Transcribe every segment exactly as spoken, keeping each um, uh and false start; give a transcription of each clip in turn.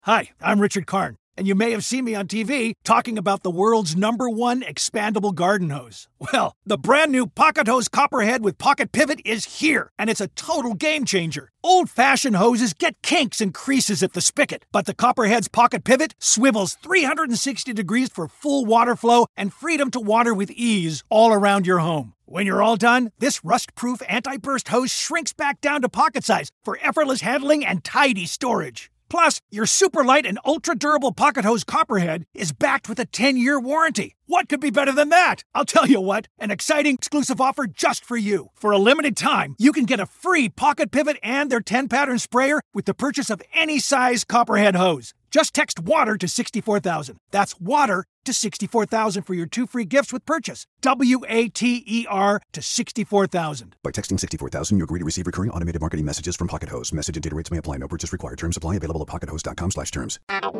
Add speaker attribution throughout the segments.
Speaker 1: Hi, I'm Richard Karn, and you may have seen me on T V talking about the world's number one expandable garden hose. Well, the brand new Pocket Hose Copperhead with Pocket Pivot is here, and it's a total game changer. Old-fashioned hoses get kinks and creases at the spigot, but the Copperhead's Pocket Pivot swivels three hundred sixty degrees for full water flow and freedom to water with ease all around your home. When you're all done, this rust-proof anti-burst hose shrinks back down to pocket size for effortless handling and tidy storage. Plus, your super light and ultra-durable Pocket Hose Copperhead is backed with a ten-year warranty. What could be better than that? I'll tell you what, an exciting exclusive offer just for you. For a limited time, you can get a free Pocket Pivot and their ten-pattern sprayer with the purchase of any size Copperhead hose. Just text WATER to sixty-four thousand. That's WATER to sixty-four thousand for your two free gifts with purchase. W A T E R to sixty-four thousand.
Speaker 2: By texting sixty-four thousand, you agree to receive recurring automated marketing messages from Pocket Hose. Message and data rates may apply. No purchase required. Terms apply. Available at pockethose.com slash terms.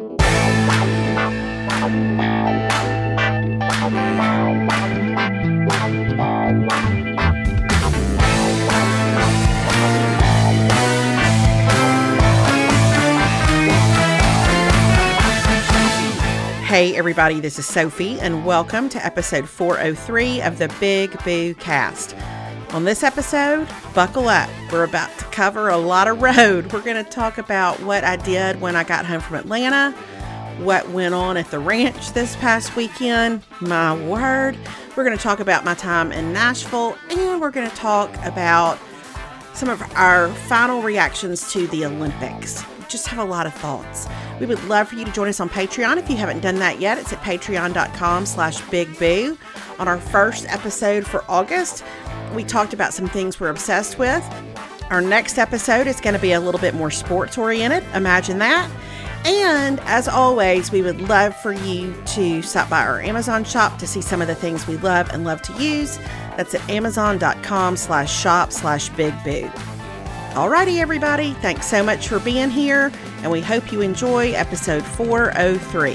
Speaker 3: Hey everybody, this is Sophie, and welcome to episode four oh three of the Big Boo Cast. On this episode, buckle up. We're about to cover a lot of road. We're going to talk about what I did when I got home from Atlanta, what went on at the ranch this past weekend, my word. We're going to talk about my time in Nashville, and we're going to talk about some of our final reactions to the Olympics. Just have a lot of thoughts. We would love for you to join us on Patreon. If you haven't done that yet, it's at patreon.com slash Big Boo. On our first episode for August, we talked about some things we're obsessed with. Our next episode is going to be a little bit more sports oriented. Imagine that. And as always, we would love for you to stop by our Amazon shop to see some of the things we love and love to use. That's at amazon.com slash shop slash Big Boo. Alrighty, everybody. Thanks so much for being here, and we hope you enjoy episode four oh three.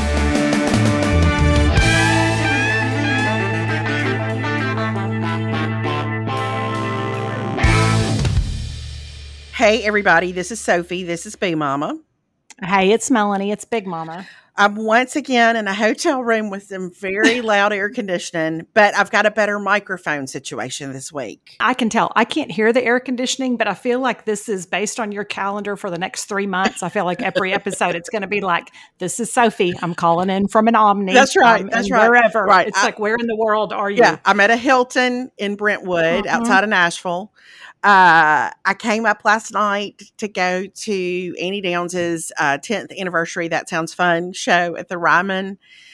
Speaker 3: Hey, everybody. This is Sophie. This is Boo Mama.
Speaker 4: Hey, it's Melanie. It's Big Mama.
Speaker 3: I'm once again in a hotel room with some very loud air conditioning, but I've got a better microphone situation this week.
Speaker 4: I can tell. I can't hear the air conditioning, but I feel like this is based on your calendar for the next three months. I feel like every episode it's going to be like, this is Sophie. I'm calling in from an Omni.
Speaker 3: That's right.
Speaker 4: Um,
Speaker 3: that's right.
Speaker 4: Wherever.
Speaker 3: Right.
Speaker 4: It's
Speaker 3: I,
Speaker 4: like, where in the world are you?
Speaker 3: Yeah. I'm at a Hilton in Brentwood
Speaker 4: Mm-hmm.
Speaker 3: outside of Nashville. Uh, I came up last night to go to Annie Downs' uh, tenth anniversary That Sounds Fun show at the Ryman.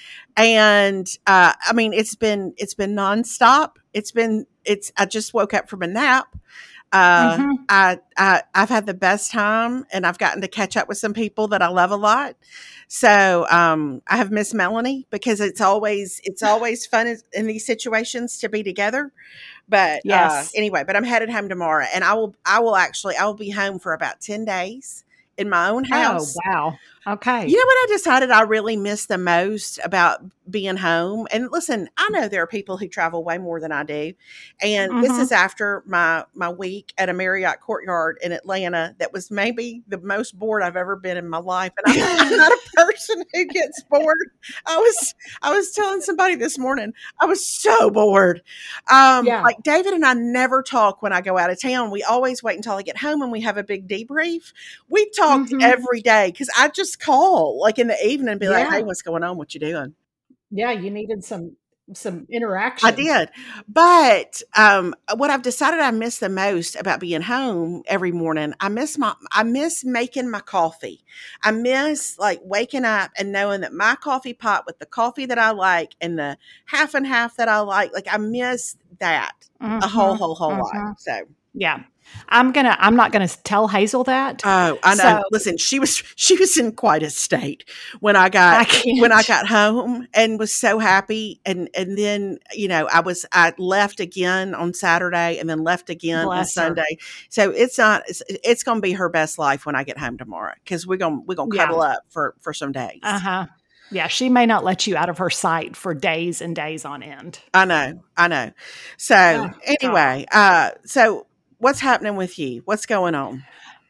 Speaker 3: And, uh, I mean, it's been, it's been nonstop. It's been, it's, I just woke up from a nap. Uh, mm-hmm. I, I, I've had the best time, and I've gotten to catch up with some people that I love a lot. So, um, I have missed Melanie because it's always, it's always fun in, in these situations to be together. But
Speaker 4: yes.
Speaker 3: uh, anyway, but I'm headed home tomorrow, and I will, I will actually, I will be home for about ten days in my own house.
Speaker 4: Oh, wow. Okay.
Speaker 3: You know what I decided I really miss the most about being home? And listen, I know there are people who travel way more than I do. And mm-hmm. this is after my, my week at a Marriott Courtyard in Atlanta. That was maybe the most bored I've ever been in my life. And I'm, I'm not a person who gets bored. I was, I was telling somebody this morning, I was so bored. Um,
Speaker 4: yeah.
Speaker 3: Like David and I never talk when I go out of town. We always wait until I get home and we have a big debrief. We talked mm-hmm. every day because I just call like in the evening and be yeah. like, hey, what's going on? What you doing?
Speaker 4: Yeah, you needed some some interaction.
Speaker 3: I did. But um, what I've decided I miss the most about being home every morning, I miss my I miss making my coffee. I miss like waking up and knowing that my coffee pot with the coffee that I like and the half and half that I like, like I miss that mm-hmm. a whole, whole, whole mm-hmm. lot. So
Speaker 4: yeah. I'm gonna. I'm not gonna tell Hazel that.
Speaker 3: Oh, I know. So, Listen, she was she was in quite a state when I got I when I got home and was so happy. And and then you know I was I left again on Saturday and then left again on Sunday. Her. So it's not. It's, it's going to be her best life when I get home tomorrow because we're gonna we're gonna cuddle yeah. up for for some days.
Speaker 4: Uh huh. Yeah, she may not let you out of her sight for days and days on end.
Speaker 3: I know. I know. So oh, anyway, God. uh, so. What's happening with you? What's going on?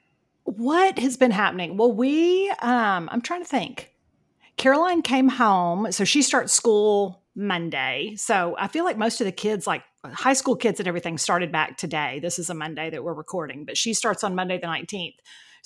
Speaker 4: What has been happening? Well, we, um, I'm trying to think. Caroline came home. So she starts school Monday. So I feel like most of the kids, like high school kids and everything, started back today. This is a Monday that we're recording, but she starts on Monday the nineteenth.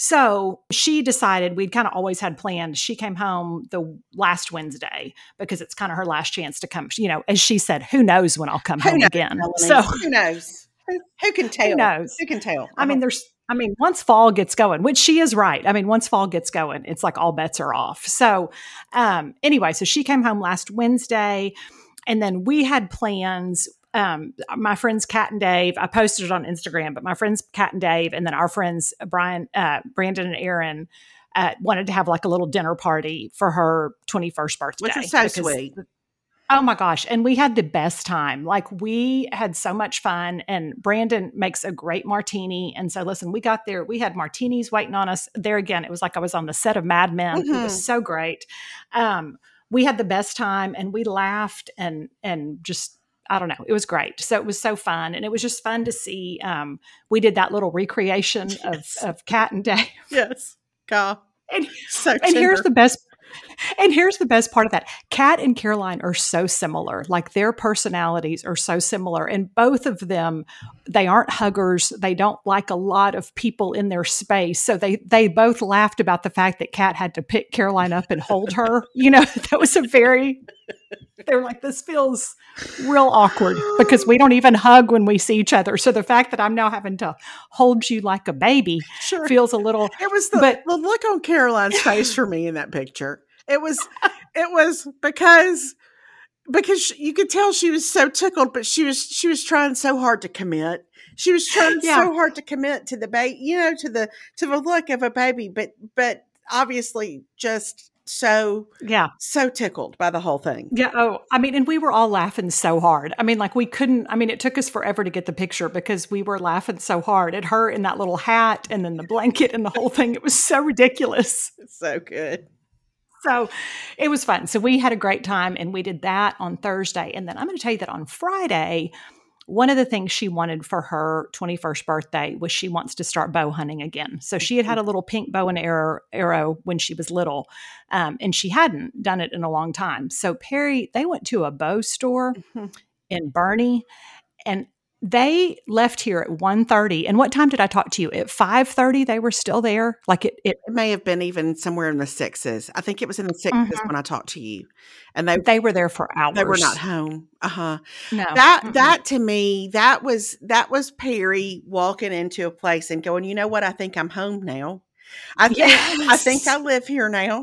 Speaker 4: So she decided, we'd kind of always had planned. She came home the last Wednesday because it's kind of her last chance to come. You know, as she said, who knows when I'll come
Speaker 3: Who
Speaker 4: home
Speaker 3: knows,
Speaker 4: again.
Speaker 3: Melanie?
Speaker 4: So
Speaker 3: Who knows? Who, who can tell?
Speaker 4: Who knows?
Speaker 3: Who can tell?
Speaker 4: I mean, there's, I mean, once fall gets going, which she is right. I mean, once fall gets going, it's like all bets are off. So um, anyway, so she came home last Wednesday, and then we had plans. Um, my friends Kat and Dave, I posted it on Instagram, but my friends Kat and Dave, and then our friends Brian, uh, Brandon and Aaron uh, wanted to have like a little dinner party for her twenty-first birthday.
Speaker 3: Which was so
Speaker 4: because,
Speaker 3: sweet.
Speaker 4: Oh my gosh. And we had the best time. Like we had so much fun, and Brandon makes a great martini. And so listen, we got there, we had martinis waiting on us there again. It was like I was on the set of Mad Men. Mm-hmm. It was so great. Um, we had the best time, and we laughed and, and just, I don't know. It was great. So it was so fun. And it was just fun to see. Um, we did that little recreation
Speaker 3: yes.
Speaker 4: of, of Kat and Dave.
Speaker 3: Yes. God.
Speaker 4: And,
Speaker 3: so
Speaker 4: and here's the best And here's the best part of that. Kat and Caroline are so similar. Like their personalities are so similar. And both of them, they aren't huggers. They don't like a lot of people in their space. So they they both laughed about the fact that Kat had to pick Caroline up and hold her. You know, that was a very, they were like, this feels real awkward because we don't even hug when we see each other. So the fact that I'm now having to hold you like a baby
Speaker 3: sure.
Speaker 4: feels a little.
Speaker 3: It was the, but, the look on Caroline's face for me in that picture. It was, it was because, because you could tell she was so tickled, but she was, she was trying so hard to commit. She was trying yeah. so hard to commit to the baby, you know, to the, to the look of a baby, but, but obviously just so,
Speaker 4: yeah,
Speaker 3: so tickled by the whole thing.
Speaker 4: Yeah. Oh, I mean, and we were all laughing so hard. I mean, like we couldn't, I mean, it took us forever to get the picture because we were laughing so hard at her in that little hat and then the blanket and the whole thing. It was so ridiculous.
Speaker 3: It's so good.
Speaker 4: So it was fun. So we had a great time, and we did that on Thursday. And then I'm going to tell you that on Friday, one of the things she wanted for her twenty-first birthday was she wants to start bow hunting again. So she had had a little pink bow and arrow, arrow when she was little, um, and she hadn't done it in a long time. So Perry, they went to a bow store mm-hmm. in Bernie, and they left here at one thirty. And what time did I talk to you? At five thirty, they were still there? Like it, it,
Speaker 3: it may have been even somewhere in the sixes. I think it was in the sixes mm-hmm. when I talked to you. And they
Speaker 4: they were there for hours.
Speaker 3: They were not home. Uh-huh.
Speaker 4: No.
Speaker 3: That
Speaker 4: mm-hmm.
Speaker 3: that to me, that was that was Perry walking into a place and going, you know what? I think I'm home now. I think yes. I think I live here now.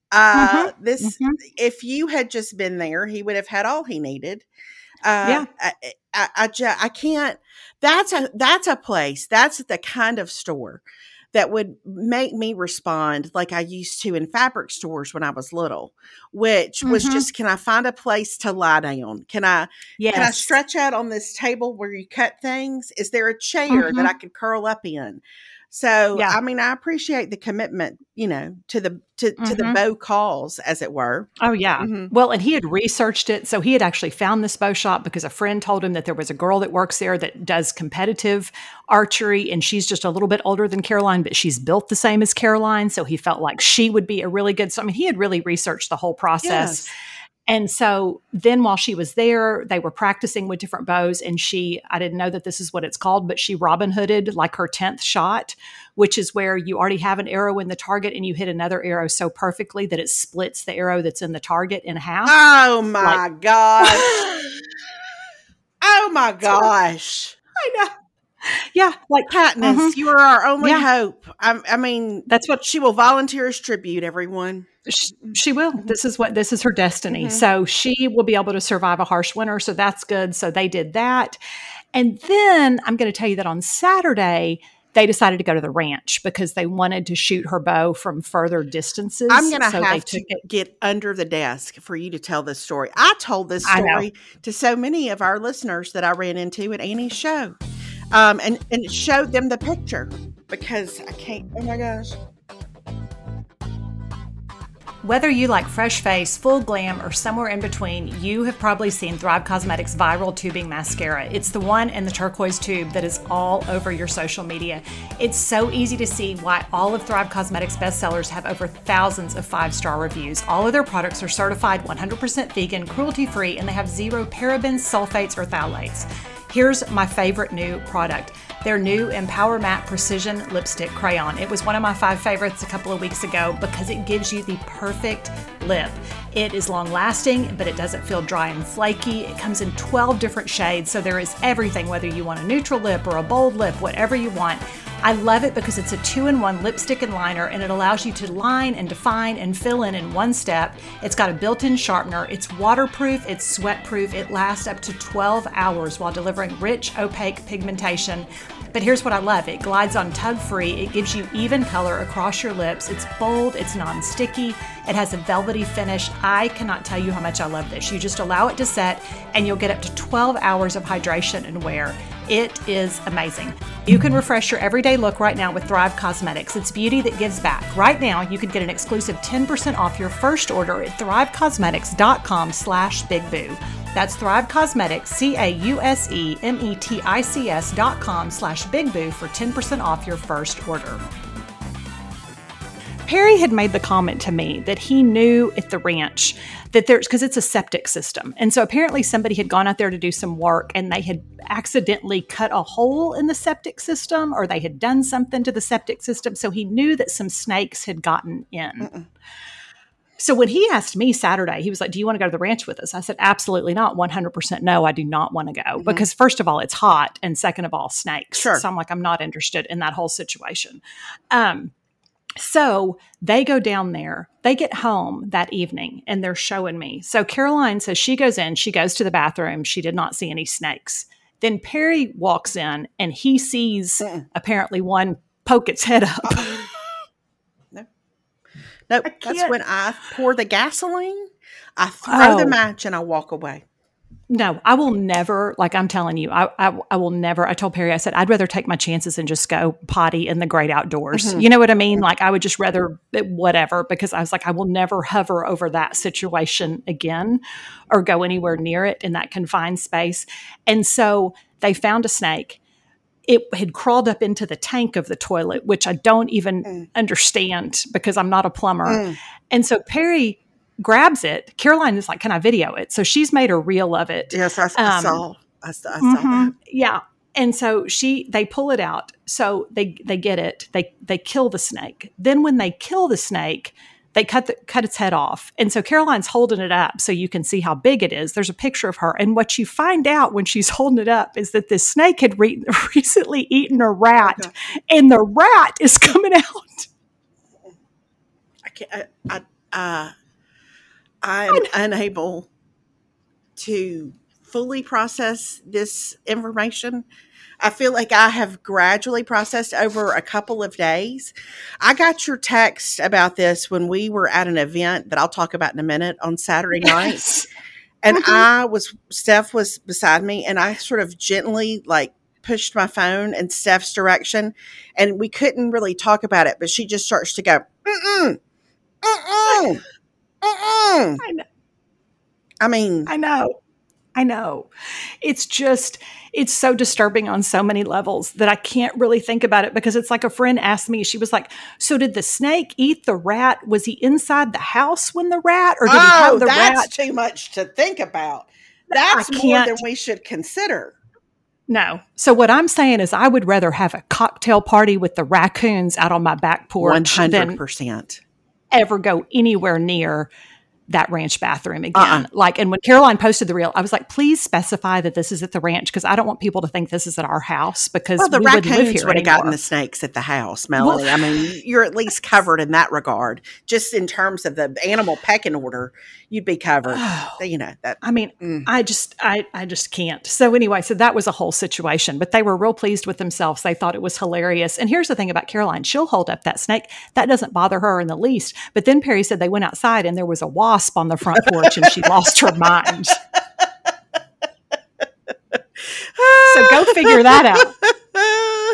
Speaker 3: Uh mm-hmm. this mm-hmm. If you had just been there, he would have had all he needed. Uh, yeah, I, I, I, just, I can't. That's a that's a place. That's the kind of store that would make me respond like I used to in fabric stores when I was little, which mm-hmm. was just, can I find a place to lie down? Can I? Yes. Can I stretch out on this table where you cut things? Is there a chair mm-hmm. that I could curl up in? So, yeah. I mean, I appreciate the commitment, you know, to the to, mm-hmm. to the bow cause, as it were.
Speaker 4: Oh, yeah. Mm-hmm. Well, and he had researched it. So he had actually found this bow shop because a friend told him that there was a girl that works there that does competitive archery. And she's just a little bit older than Caroline, but she's built the same as Caroline. So he felt like she would be a really good. So, I mean, he had really researched the whole process. Yes. And so then while she was there, they were practicing with different bows, and she, I didn't know that this is what it's called, but she Robin Hooded like her tenth shot, which is where you already have an arrow in the target and you hit another arrow so perfectly that it splits the arrow that's in the target in half.
Speaker 3: Oh my like, gosh. Oh my gosh.
Speaker 4: I know. Yeah, like
Speaker 3: Katniss, mm-hmm. you are our only yeah. hope. I, I mean,
Speaker 4: that's what
Speaker 3: she will volunteer as tribute. Everyone,
Speaker 4: she, she will. This is what this is her destiny. Mm-hmm. So she will be able to survive a harsh winter. So that's good. So they did that, and then I'm going to tell you that on Saturday they decided to go to the ranch because they wanted to shoot her bow from further distances.
Speaker 3: I'm going to
Speaker 4: so
Speaker 3: have to it. get under the desk for you to tell this story. I told this story to so many of our listeners that I ran into at Annie's show. Um, and, and showed them the picture because I can't, oh my gosh.
Speaker 4: Whether you like fresh face, full glam, or somewhere in between, you have probably seen Thrive Causemetics Viral Tubing Mascara. It's the one in the turquoise tube that is all over your social media. It's so easy to see why all of Thrive Causemetics bestsellers have over thousands of five-star reviews. All of their products are certified one hundred percent vegan, cruelty-free, and they have zero parabens, sulfates, or phthalates. Here's my favorite new product. Their new Empower Matte Precision Lipstick Crayon. It was one of my five favorites a couple of weeks ago because it gives you the perfect lip. It is long lasting, but it doesn't feel dry and flaky. It comes in twelve different shades, so there is everything, whether you want a neutral lip or a bold lip, whatever you want. I love it because it's a two-in-one lipstick and liner, and it allows you to line and define and fill in in one step. It's got a built-in sharpener. It's waterproof. It's sweat-proof. It lasts up to twelve hours while delivering rich, opaque pigmentation. But here's what I love. It glides on tug-free. It gives you even color across your lips. It's bold. It's non-sticky. It has a velvety finish. I cannot tell you how much I love this. You just allow it to set, and you'll get up to twelve hours of hydration and wear. It is amazing. You can refresh your everyday look right now with Thrive Causemetics. It's beauty that gives back. Right now, you could get an exclusive ten percent off your first order at thrivecausemetics.com slash bigboo. That's Thrive Causemetics, C A U S E M E T I C S dot com slash bigboo for ten percent off your first order. Perry had made the comment to me that he knew at the ranch that there's, because it's a septic system. And so apparently somebody had gone out there to do some work and they had accidentally cut a hole in the septic system, or they had done something to the septic system. So he knew that some snakes had gotten in. Mm-mm. So when he asked me Saturday, he was like, do you want to go to the ranch with us? I said, absolutely not. one hundred percent no, I do not want to go. Mm-hmm. Because first of all, it's hot. And second of all, snakes.
Speaker 3: Sure.
Speaker 4: So I'm like, I'm not interested in that whole situation. Um, So they go down there, they get home that evening, and they're showing me. So Caroline says she goes in, she goes to the bathroom. She did not see any snakes. Then Perry walks in and he sees Mm-mm. apparently one poke its head up.
Speaker 3: Oh. No, no, that's when I pour the gasoline, I throw oh. the match, and I walk away.
Speaker 4: No, I will never, like I'm telling you, I, I I will never, I told Perry, I said, I'd rather take my chances and just go potty in the great outdoors. Mm-hmm. You know what I mean? Like I would just rather whatever, because I was like, I will never hover over that situation again or go anywhere near it in that confined space. And so they found a snake. It had crawled up into the tank of the toilet, which I don't even mm. understand because I'm not a plumber. Mm. And so Perry grabs it. Caroline is like, can I video it? So she's made a reel of it.
Speaker 3: Yes, I, I um, saw. I, I saw
Speaker 4: mm-hmm,
Speaker 3: that.
Speaker 4: Yeah. And so she, they pull it out. So they, they get it. They, they kill the snake. Then when they kill the snake, they cut the, cut its head off. And so Caroline's holding it up so you can see how big it is. There's a picture of her. And what you find out when she's holding it up is that this snake had re- recently eaten a rat, okay. and the rat is coming out.
Speaker 3: I can't, I, I, uh, I'm unable to fully process this information. I feel like I have gradually processed over a couple of days. I got your text about this when we were at an event that I'll talk about in a minute on Saturday night. Yes. And mm-hmm. I was, Steph was beside me, and I sort of gently like pushed my phone in Steph's direction, and we couldn't really talk about it, but she just starts to go, mm-mm, mm-mm. Mm-mm.
Speaker 4: I know.
Speaker 3: I mean,
Speaker 4: I know. I know. It's just, it's so disturbing on so many levels that I can't really think about it, because it's like a friend asked me, she was like, so did the snake eat the rat? Was he inside the house when the rat, or did
Speaker 3: oh,
Speaker 4: he have the
Speaker 3: that's
Speaker 4: rat?
Speaker 3: That's too much to think about. That's more than we should consider.
Speaker 4: No. So what I'm saying is I would rather have a cocktail party with the raccoons out on my back porch
Speaker 3: one hundred percent.
Speaker 4: Than ever go anywhere near that ranch bathroom again. Uh-uh. Like, and when Caroline posted the reel, I was like, please specify that this is at the ranch, because I don't want people to think this is at our house, because
Speaker 3: well, the
Speaker 4: we
Speaker 3: raccoons
Speaker 4: wouldn't live here
Speaker 3: would have
Speaker 4: anymore.
Speaker 3: gotten the snakes at the house, Melanie. Well, I mean, you're at least covered in that regard. Just in terms of the animal pecking order, you'd be covered.
Speaker 4: Oh,
Speaker 3: you know that.
Speaker 4: I mean, mm. I just, I, I just can't. So anyway, so that was a whole situation, but they were real pleased with themselves. They thought it was hilarious. And here's the thing about Caroline: she'll hold up that snake. That doesn't bother her in the least. But then Perry said they went outside and there was a wasp on the front porch, and she lost her mind. So go figure that out.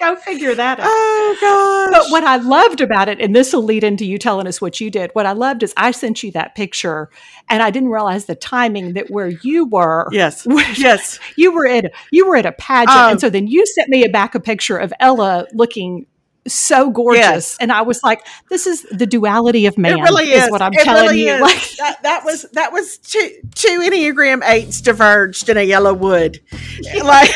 Speaker 4: Go figure that out.
Speaker 3: Oh, gosh.
Speaker 4: But what I loved about it, and this will lead into you telling us what you did. What I loved is I sent you that picture, and I didn't realize the timing that where you were.
Speaker 3: Yes. Yes.
Speaker 4: You were at you were at a pageant,
Speaker 3: Um,
Speaker 4: and so then you sent me a back a picture of Ella looking so gorgeous,
Speaker 3: Yes.
Speaker 4: and I was like, "This is the duality of man."
Speaker 3: It really is.
Speaker 4: what I'm
Speaker 3: it
Speaker 4: telling
Speaker 3: really
Speaker 4: you.
Speaker 3: Is.
Speaker 4: Like
Speaker 3: that, that was that was two two Enneagram eights diverged in a yellow wood. Like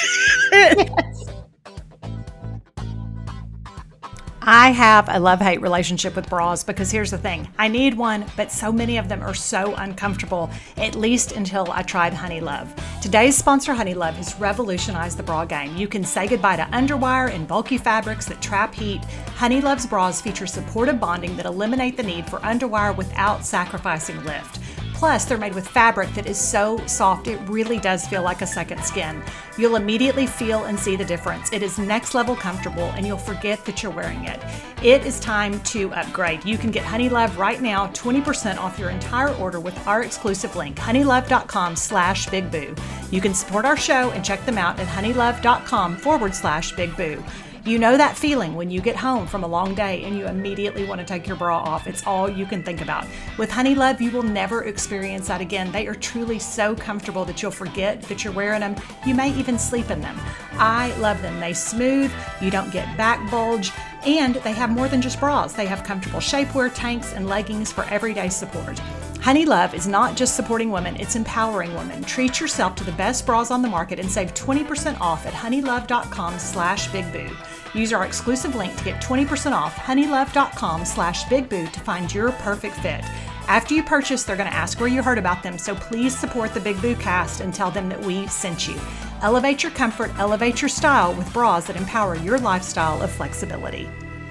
Speaker 4: I have a love-hate relationship with bras because here's the thing. I need one, but so many of them are so uncomfortable, at least until I tried Honey Love. Today's sponsor, Honey Love, has revolutionized the bra game. You can say goodbye to underwire and bulky fabrics that trap heat. Honey Love's bras feature supportive bonding that eliminate the need for underwire without sacrificing lift. Plus, they're made with fabric that is so soft, it really does feel like a second skin. You'll immediately feel and see the difference. It is next level comfortable, and you'll forget that you're wearing it. It is time to upgrade. You can get Honey Love right now, twenty percent off your entire order with our exclusive link, honeylove.com slash Big Boo. You can support our show and check them out at honeylove.com forward slash Big Boo. You know that feeling when you get home from a long day and you immediately want to take your bra off. It's all you can think about. With Honey Love, you will never experience that again. They are truly so comfortable that you'll forget that you're wearing them. You may even sleep in them. I love them. They smooth, you don't get back bulge, and they have more than just bras. They have comfortable shapewear, tanks, and leggings for everyday support. Honey Love is not just supporting women, it's empowering women. Treat yourself to the best bras on the market and save twenty percent off at honeylove.com slash Big Boo. Use our exclusive link to get twenty percent off honeylove.com slash Big Boo to find your perfect fit. After you purchase, they're going to ask where you heard about them, so please support the Big Boo cast and tell them that we sent you. Elevate your comfort, elevate your style with bras that empower your lifestyle of flexibility.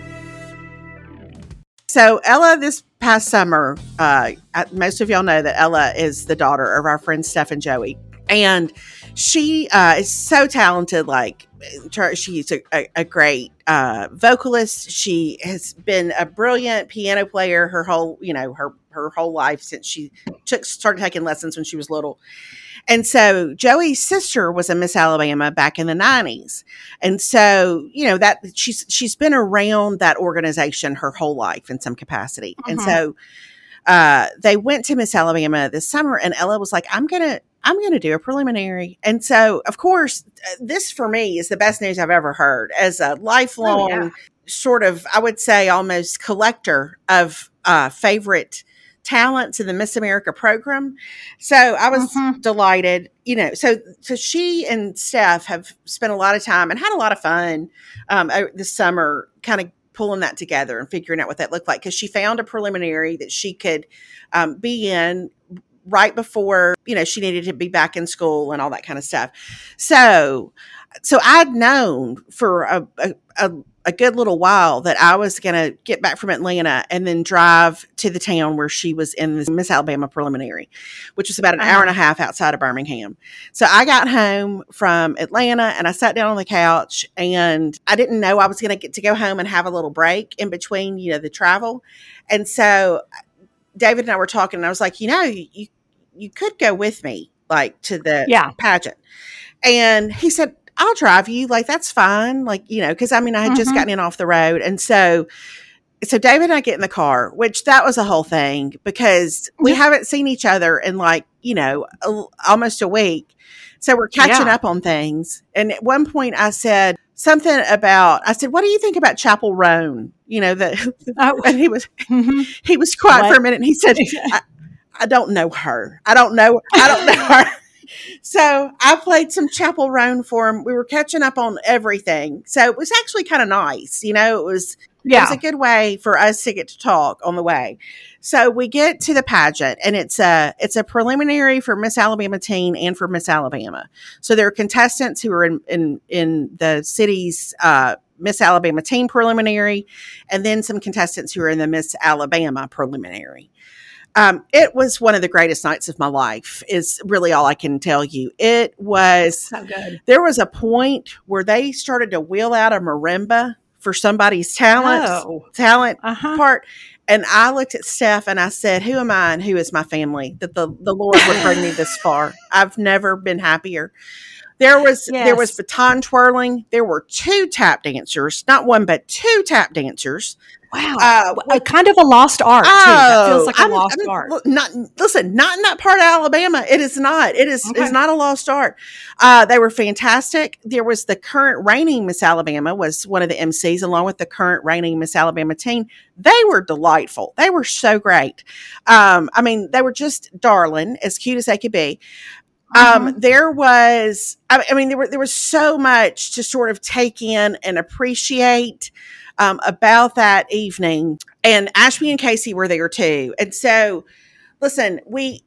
Speaker 3: So Ella, this past summer, uh, most of y'all know that Ella is the daughter of our friend Steph and Joey. And she uh, is so talented. Like, she's a, a, a great uh, vocalist. She has been a brilliant piano player her whole, you know, her, her whole life since she took, started taking lessons when she was little. And so Joey's sister was a Miss Alabama back in the nineties. And so, you know, that she's, she's been around that organization her whole life in some capacity. Mm-hmm. And so uh, they went to Miss Alabama this summer, and Ella was like, I'm going to, I'm going to do a preliminary. And so, of course, this for me is the best news I've ever heard as a lifelong oh, yeah. sort of, I would say almost collector of uh, favorite talents in the Miss America program. So I was mm-hmm. delighted, you know, so, so she and Steph have spent a lot of time and had a lot of fun um, this summer, kind of pulling that together and figuring out what that looked like. Because she found a preliminary that she could um, be in right before, you know, she needed to be back in school and all that kind of stuff. So, so I'd known for a, a, a, a good little while that I was going to get back from Atlanta and then drive to the town where she was in the Miss Alabama preliminary, which was about an uh-huh. hour and a half outside of Birmingham. So I got home from Atlanta and I sat down on the couch, and I didn't know I was going to get to go home and have a little break in between, you know, the travel. And so David and I were talking, and I was like, you know, you, you could go with me, like, to the
Speaker 4: yeah.
Speaker 3: pageant. And he said, I'll drive you. Like, that's fine. Like, you know, because I mean, I had mm-hmm. just gotten in off the road. And so, so David and I get in the car, which that was a whole thing because we mm-hmm. haven't seen each other in like, you know, a, almost a week. So we're catching yeah. up on things. And at one point I said something about, I said, what do you think about Chapel Roan? You know, the, oh. and he was, mm-hmm. he was quiet what? for a minute. And he said, I, I don't know her. I don't know. I don't know her. So I played some Chapel Roan for him. We were catching up on everything. So it was actually kind of nice. You know, it was, yeah. it was a good way for us to get to talk on the way. So we get to the pageant, and it's a, it's a preliminary for Miss Alabama Teen and for Miss Alabama. So there are contestants who are in, in, in the city's, uh, Miss Alabama Teen preliminary, and then some contestants who are in the Miss Alabama preliminary. Um, it was one of the greatest nights of my life is really all I can tell you. It was
Speaker 4: so good.
Speaker 3: There was a point where they started to wheel out a marimba for somebody's talent,
Speaker 4: oh.
Speaker 3: talent
Speaker 4: uh-huh.
Speaker 3: part. And I looked at Steph and I said, who am I and who is my family that the, the Lord would bring me this far? I've never been happier. There was
Speaker 4: Yes.
Speaker 3: there was baton twirling. There were two tap dancers, not one but two tap dancers.
Speaker 4: Wow.
Speaker 3: Uh,
Speaker 4: a kind of a lost art, too. That feels like a
Speaker 3: I'm-
Speaker 4: lost
Speaker 3: I'm-
Speaker 4: art.
Speaker 3: look, Not listen, not in that part of Alabama. It is not. It is
Speaker 4: Okay.
Speaker 3: is not a lost art. Uh, they were fantastic. There was the current reigning Miss Alabama was one of the M Cs, along with the current reigning Miss Alabama teen. They were delightful. They were so great. Um, I mean, they were just darling, as cute as they could be. Um,
Speaker 4: Mhm.
Speaker 3: there was, I I mean, there were there was so much to sort of take in and appreciate um, about that evening. And Ashby and Casey were there too. And so, listen, we,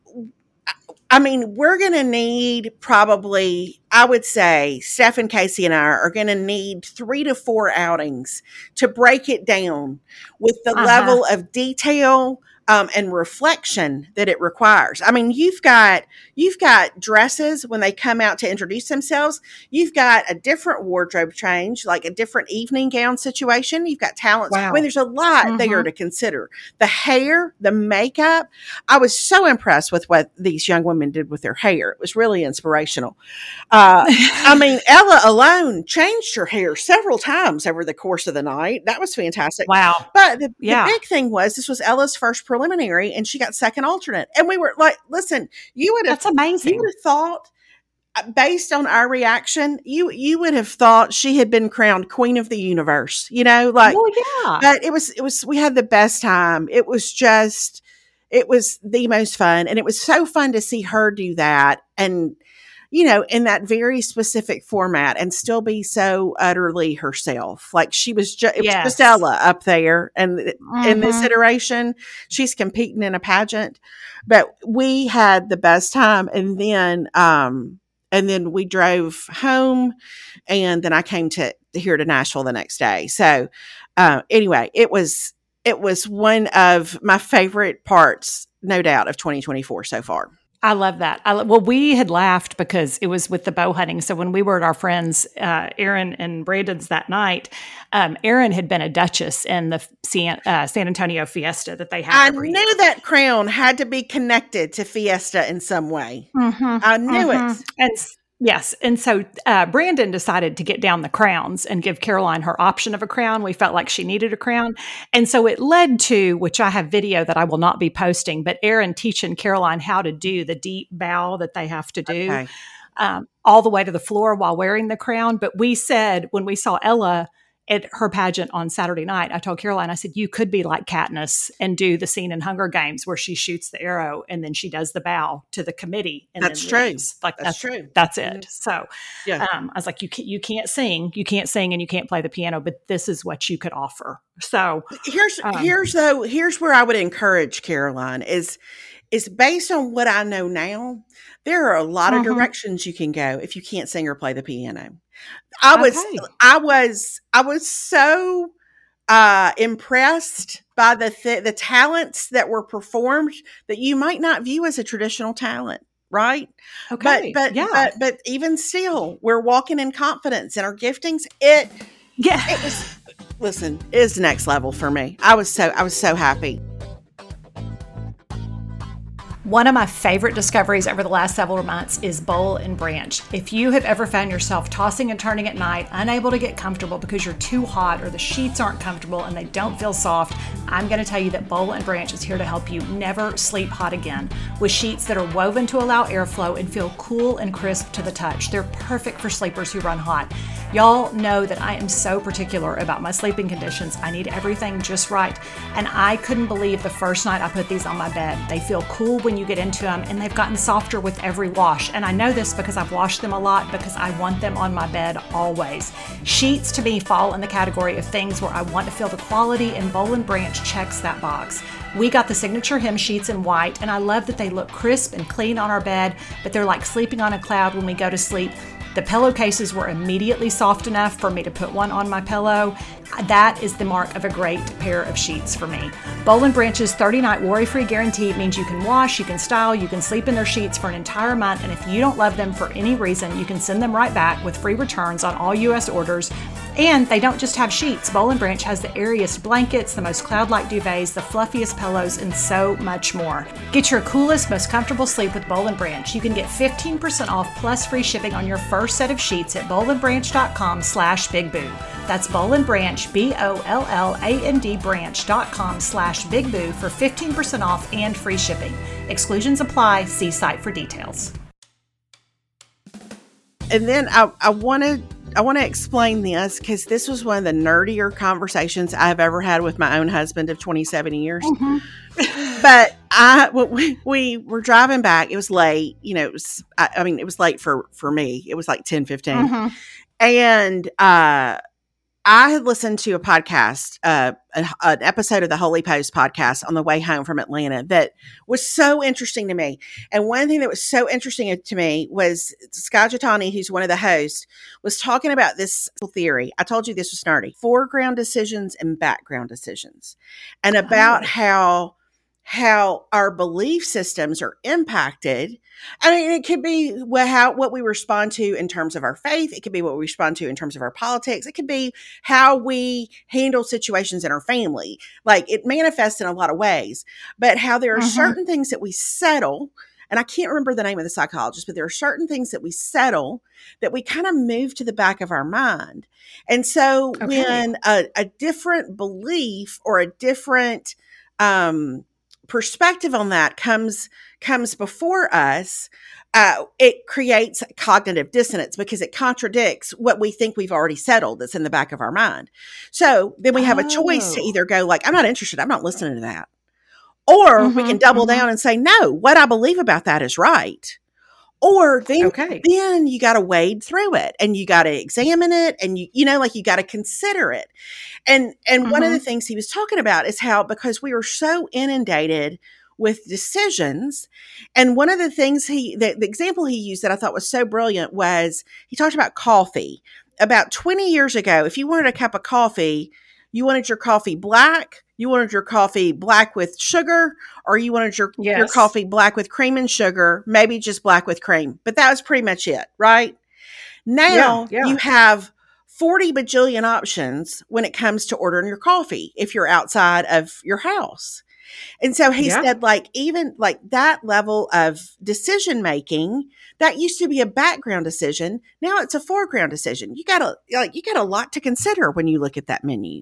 Speaker 3: I mean, we're going to need probably, I would say, Steph and Casey and I are going to need three to four outings to break it down with the
Speaker 4: Uh-huh.
Speaker 3: level of detail um, and reflection that it requires. I mean, you've got you've got dresses when they come out to introduce themselves. You've got a different wardrobe change, like a different evening gown situation. You've got talents.
Speaker 4: Wow.
Speaker 3: I mean, there's a lot
Speaker 4: Mhm.
Speaker 3: there to consider. The hair, the makeup. I was so impressed with what these young women did with their hair. It was really inspirational. Uh, I mean, Ella alone changed her hair several times over the course of the night. That was fantastic.
Speaker 4: Wow.
Speaker 3: But the,
Speaker 4: Yeah.
Speaker 3: the big thing was this was Ella's first preliminary, and she got second alternate. And we were like, listen, you would have
Speaker 4: That's amazing.
Speaker 3: you would have thought, uh, based on our reaction, you you would have thought she had been crowned queen of the universe. You know, like,
Speaker 4: well, yeah.
Speaker 3: but it was it was we had the best time. It was just it was the most fun, and it was so fun to see her do that, and you know, in that very specific format, and still be so utterly herself. Like she was just, it was just
Speaker 4: Yes.
Speaker 3: Ella up there, and in this
Speaker 4: Mhm.
Speaker 3: iteration, she's competing in a pageant. But we had the best time, and then, um, and then we drove home, and then I came to here to Nashville the next day. So, uh, anyway, it was it was one of my favorite parts, no doubt, of twenty twenty-four so far.
Speaker 4: I love that. I, lo- well, we had laughed because it was with the bow hunting. So when we were at our friends, uh, Aaron and Brandon's that night, um, Aaron had been a duchess in the San, uh, San Antonio Fiesta that they had.
Speaker 3: I
Speaker 4: every
Speaker 3: knew
Speaker 4: year.
Speaker 3: that crown had to be connected to Fiesta in some way.
Speaker 4: Mhm,
Speaker 3: I knew
Speaker 4: mhm.
Speaker 3: it.
Speaker 4: And s- yes, and so uh, Brandon decided to get down the crowns and give Caroline her option of a crown. We felt like she needed a crown, and so it led to, which I have video that I will not be posting, but Aaron teaching Caroline how to do the deep bow that they have to do.
Speaker 3: Okay.
Speaker 4: Um, all the way to the floor while wearing the crown. But we said, when we saw Ella at her pageant on Saturday night, I told Caroline, I said, you could be like Katniss and do the scene in Hunger Games where she shoots the arrow and then she does the bow to the committee. And
Speaker 3: That's
Speaker 4: then
Speaker 3: true.
Speaker 4: leaves. Like
Speaker 3: That's
Speaker 4: that's,
Speaker 3: true.
Speaker 4: That's it.
Speaker 3: Mhm.
Speaker 4: So
Speaker 3: Yeah.
Speaker 4: um, I was like, you can't, you can't sing, you can't sing and you can't play the piano, but this is what you could offer. So
Speaker 3: Here's
Speaker 4: um,
Speaker 3: here's though here's where I would encourage Caroline is is based on what I know now. There are a lot of
Speaker 4: Mhm.
Speaker 3: directions you can go if you can't sing or play the piano. I was
Speaker 4: Okay.
Speaker 3: I was I was so uh impressed by the th- the talents that were performed that you might not view as a traditional talent, right?
Speaker 4: okay.
Speaker 3: But but
Speaker 4: yeah.
Speaker 3: but but even still, we're walking in confidence in our giftings. It
Speaker 4: yeah.
Speaker 3: it was listen, it's next level for me. I was so I was so happy.
Speaker 4: One of my favorite discoveries over the last several months is Boll and Branch. If you have ever found yourself tossing and turning at night, unable to get comfortable because you're too hot or the sheets aren't comfortable and they don't feel soft, I'm going to tell you that Boll and Branch is here to help you never sleep hot again. With sheets that are woven to allow airflow and feel cool and crisp to the touch, they're perfect for sleepers who run hot. Y'all know that I am so particular about my sleeping conditions. I need everything just right. And I couldn't believe the first night I put these on my bed. They feel cool when you get into them, and they've gotten softer with every wash. And I know this because I've washed them a lot because I want them on my bed always. Sheets to me fall in the category of things where I want to feel the quality, and Boll and Branch checks that box. We got the signature hem sheets in white, and I love that they look crisp and clean on our bed, but they're like sleeping on a cloud when we go to sleep. The pillowcases were immediately soft enough for me to put one on my pillow. That is the mark of a great pair of sheets for me. Boll and Branch's thirty-night worry-free guarantee means you can wash, you can style, you can sleep in their sheets for an entire month, and if you don't love them for any reason, you can send them right back with free returns on all U S orders. And they don't just have sheets. Boll and Branch has the airiest blankets, the most cloud-like duvets, the fluffiest pillows, and so much more. Get your coolest, most comfortable sleep with Boll and Branch. You can get fifteen percent off plus free shipping on your first set of sheets at bollandbranch.com slash Big Boo. That's Boll and Branch, B O L L A N D branch.com slash Big Boo for fifteen percent off and free shipping. Exclusions apply. See site for details.
Speaker 3: And then I, I want to I want to explain this because this was one of the nerdier conversations I've ever had with my own husband of twenty-seven years. Mm-hmm. But I we, we were driving back. It was late. You know, it was, I, I mean, it was late for, for me. It was like ten fifteen. Mm-hmm. And uh, I had listened to a podcast, uh, a, an episode of the Holy Post podcast on the way home from Atlanta that was so interesting to me. And one thing that was so interesting to me was Scott Jitani, who's one of the hosts, was talking about this theory. I told you this was nerdy. Foreground decisions and background decisions. And about oh. how how our belief systems are impacted. I mean, it could be what, how, what we respond to in terms of our faith. It could be what we respond to in terms of our politics. It could be how we handle situations in our family. Like, it manifests in a lot of ways, but how there are mm-hmm. certain things that we settle. And I can't remember the name of the psychologist, but there are certain things that we settle that we kind of move to the back of our mind. And so okay. when a, a different belief or a different, um, perspective on that comes comes before us, uh, it creates cognitive dissonance because it contradicts what we think we've already settled that's in the back of our mind. So then we have oh. a choice to either go like, I'm not interested, I'm not listening to that. Or mm-hmm, we can double mm-hmm. down and say, no, what I believe about that is right. Or then, okay. then you got to wade through it and you got to examine it and you, you know, like you got to consider it. And, and mm-hmm. one of the things he was talking about is how, because we were so inundated with decisions. And one of the things he, the, the example he used that I thought was so brilliant was he talked about coffee. About twenty years ago, if you wanted a cup of coffee, you wanted your coffee black, you wanted your coffee black with sugar, or you wanted your, yes. your coffee black with cream and sugar, maybe just black with cream. But that was pretty much it, right? Now yeah, yeah. you have forty bajillion options when it comes to ordering your coffee if you're outside of your house. And so he yeah. said, like, even like that level of decision making, that used to be a background decision. Now it's a foreground decision. You got to like, you got a lot to consider when you look at that menu.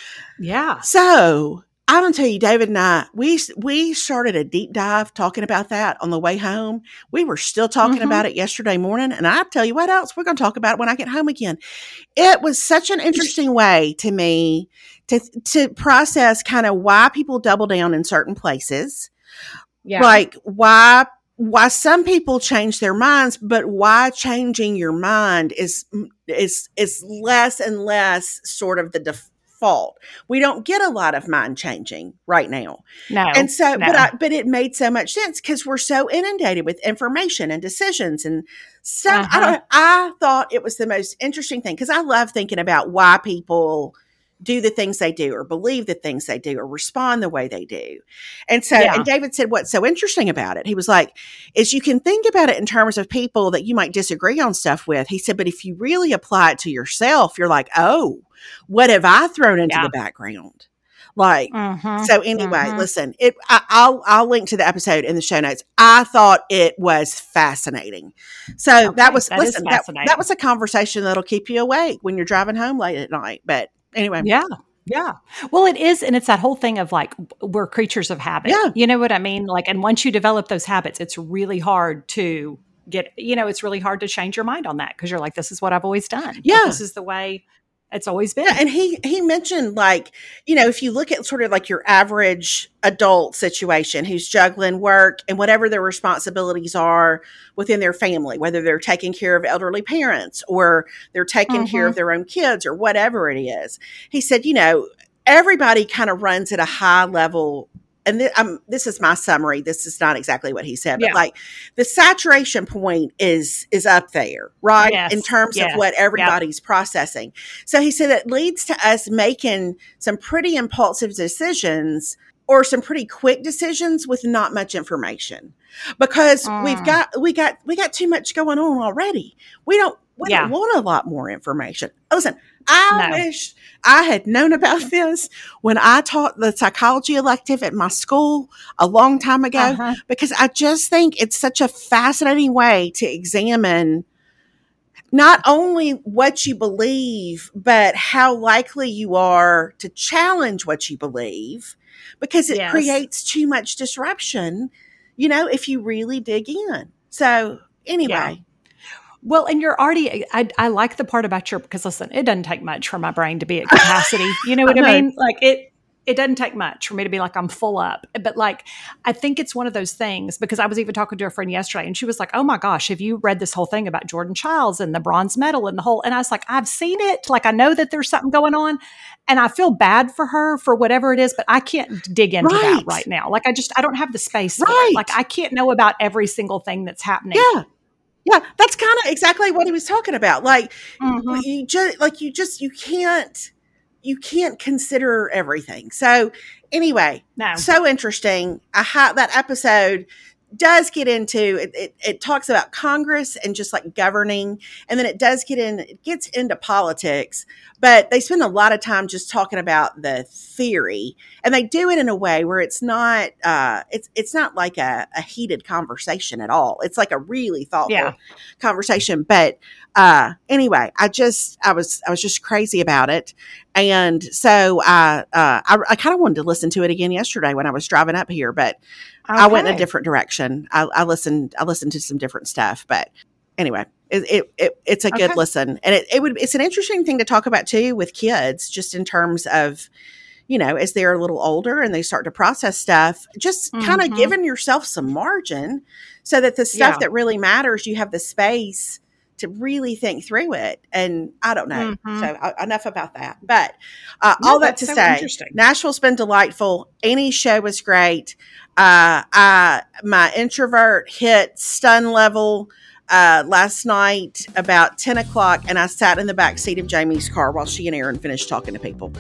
Speaker 4: Yeah.
Speaker 3: So I'm going to tell you, David and I, we, we started a deep dive talking about that on the way home. We were still talking mm-hmm. about it yesterday morning. And I tell you what else, we're going to talk about it when I get home again. It was such an interesting way to me to, to process kind of why people double down in certain places. Yeah. Like why, why some people change their minds, but why changing your mind is, is, is less and less sort of the default. Fault. We don't get a lot of mind changing right now.
Speaker 4: No.
Speaker 3: And so,
Speaker 4: no.
Speaker 3: but I, but it made so much sense because we're so inundated with information and decisions and stuff. Uh-huh. I don't, I thought it was the most interesting thing because I love thinking about why people do the things they do or believe the things they do or respond the way they do. And so, yeah. and David said, what's so interesting about it? He was like, is you can think about it in terms of people that you might disagree on stuff with. He said, but if you really apply it to yourself, you're like, oh, what have I thrown into yeah. the background? Like, mm-hmm, so anyway, mm-hmm. listen, it, I, I'll, I'll link to the episode in the show notes. I thought it was fascinating. So okay, that was, that listen, that, that was a conversation that'll keep you awake when you're driving home late at night. But anyway.
Speaker 4: Yeah. Yeah. Well, it is. And it's that whole thing of like, we're creatures of habit.
Speaker 3: Yeah.
Speaker 4: You know what I mean? Like, and once you develop those habits, it's really hard to get, you know, it's really hard to change your mind on that because you're like, this is what I've always done.
Speaker 3: Yeah.
Speaker 4: This is the way it's always been.
Speaker 3: Yeah, and he, he mentioned like, you know, if you look at sort of like your average adult situation who's juggling work and whatever their responsibilities are within their family, whether they're taking care of elderly parents or they're taking mm-hmm. care of their own kids or whatever it is. He said, you know, everybody kind of runs at a high level. And th- um, this is my summary. This is not exactly what he said, but yeah. like the saturation point is, is up there, right?
Speaker 4: Yes.
Speaker 3: In terms yes. of what everybody's yep. processing. So he said it leads to us making some pretty impulsive decisions or some pretty quick decisions with not much information because mm. we've got, we got, we got too much going on already. We don't, we yeah. don't want a lot more information. Listen, I
Speaker 4: No.
Speaker 3: wish I had known about this when I taught the psychology elective at my school a long time ago,
Speaker 4: Uh-huh.
Speaker 3: because I just think it's such a fascinating way to examine not only what you believe, but how likely you are to challenge what you believe, because it
Speaker 4: Yes.
Speaker 3: creates too much disruption, you know, if you really dig in. So anyway.
Speaker 4: Yeah. Well, and you're already, I, I like the part about your, because listen, it doesn't take much for my brain to be at capacity. You know what I,
Speaker 3: I know.
Speaker 4: mean? Like it, it doesn't take much for me to be like, I'm full up. But like, I think it's one of those things, because I was even talking to a friend yesterday and she was like, oh my gosh, have you read this whole thing about Jordan Childs and the bronze medal and the whole, and I was like, I've seen it. Like, I know that there's something going on and I feel bad for her for whatever it is, but I can't dig into
Speaker 3: Right.
Speaker 4: that right now. Like, I just, I don't have the space. For
Speaker 3: Right.
Speaker 4: it. Like, I can't know about every single thing that's happening.
Speaker 3: Yeah. Yeah, that's kind of exactly what he was talking about. Like
Speaker 4: Mhm.
Speaker 3: you just like you just you can't you can't consider everything. So anyway,
Speaker 4: No.
Speaker 3: so interesting. I ha- that episode does get into it, it. It talks about Congress and just like governing, and then it does get in. It gets into politics, but they spend a lot of time just talking about the theory, and they do it in a way where it's not. Uh, it's it's not like a, a heated conversation at all. It's like a really thoughtful
Speaker 4: Yeah.
Speaker 3: conversation. But uh, anyway, I just I was I was just crazy about it, and so I uh, I, I kind of wanted to listen to it again yesterday when I was driving up here, but. I went in a
Speaker 4: Okay.
Speaker 3: different direction. I, I listened. I listened to some different stuff, but anyway, it, it, it it's a good
Speaker 4: Okay.
Speaker 3: listen, and it, it would. It's an interesting thing to talk about too with kids, just in terms of, you know, as they're a little older and they start to process stuff, just kind of
Speaker 4: Mhm.
Speaker 3: giving yourself some margin, so that the stuff
Speaker 4: Yeah.
Speaker 3: that really matters, you have the space to really think through it. And I don't know.
Speaker 4: Mhm.
Speaker 3: So uh, enough about that. But uh,
Speaker 4: No,
Speaker 3: all that
Speaker 4: that's
Speaker 3: to
Speaker 4: so
Speaker 3: say,
Speaker 4: interesting.
Speaker 3: Nashville's been delightful. Any show was great. Uh, I, my introvert hit stun level uh, last night about ten o'clock, and I sat in the back seat of Jamie's car while she and Aaron finished talking to people.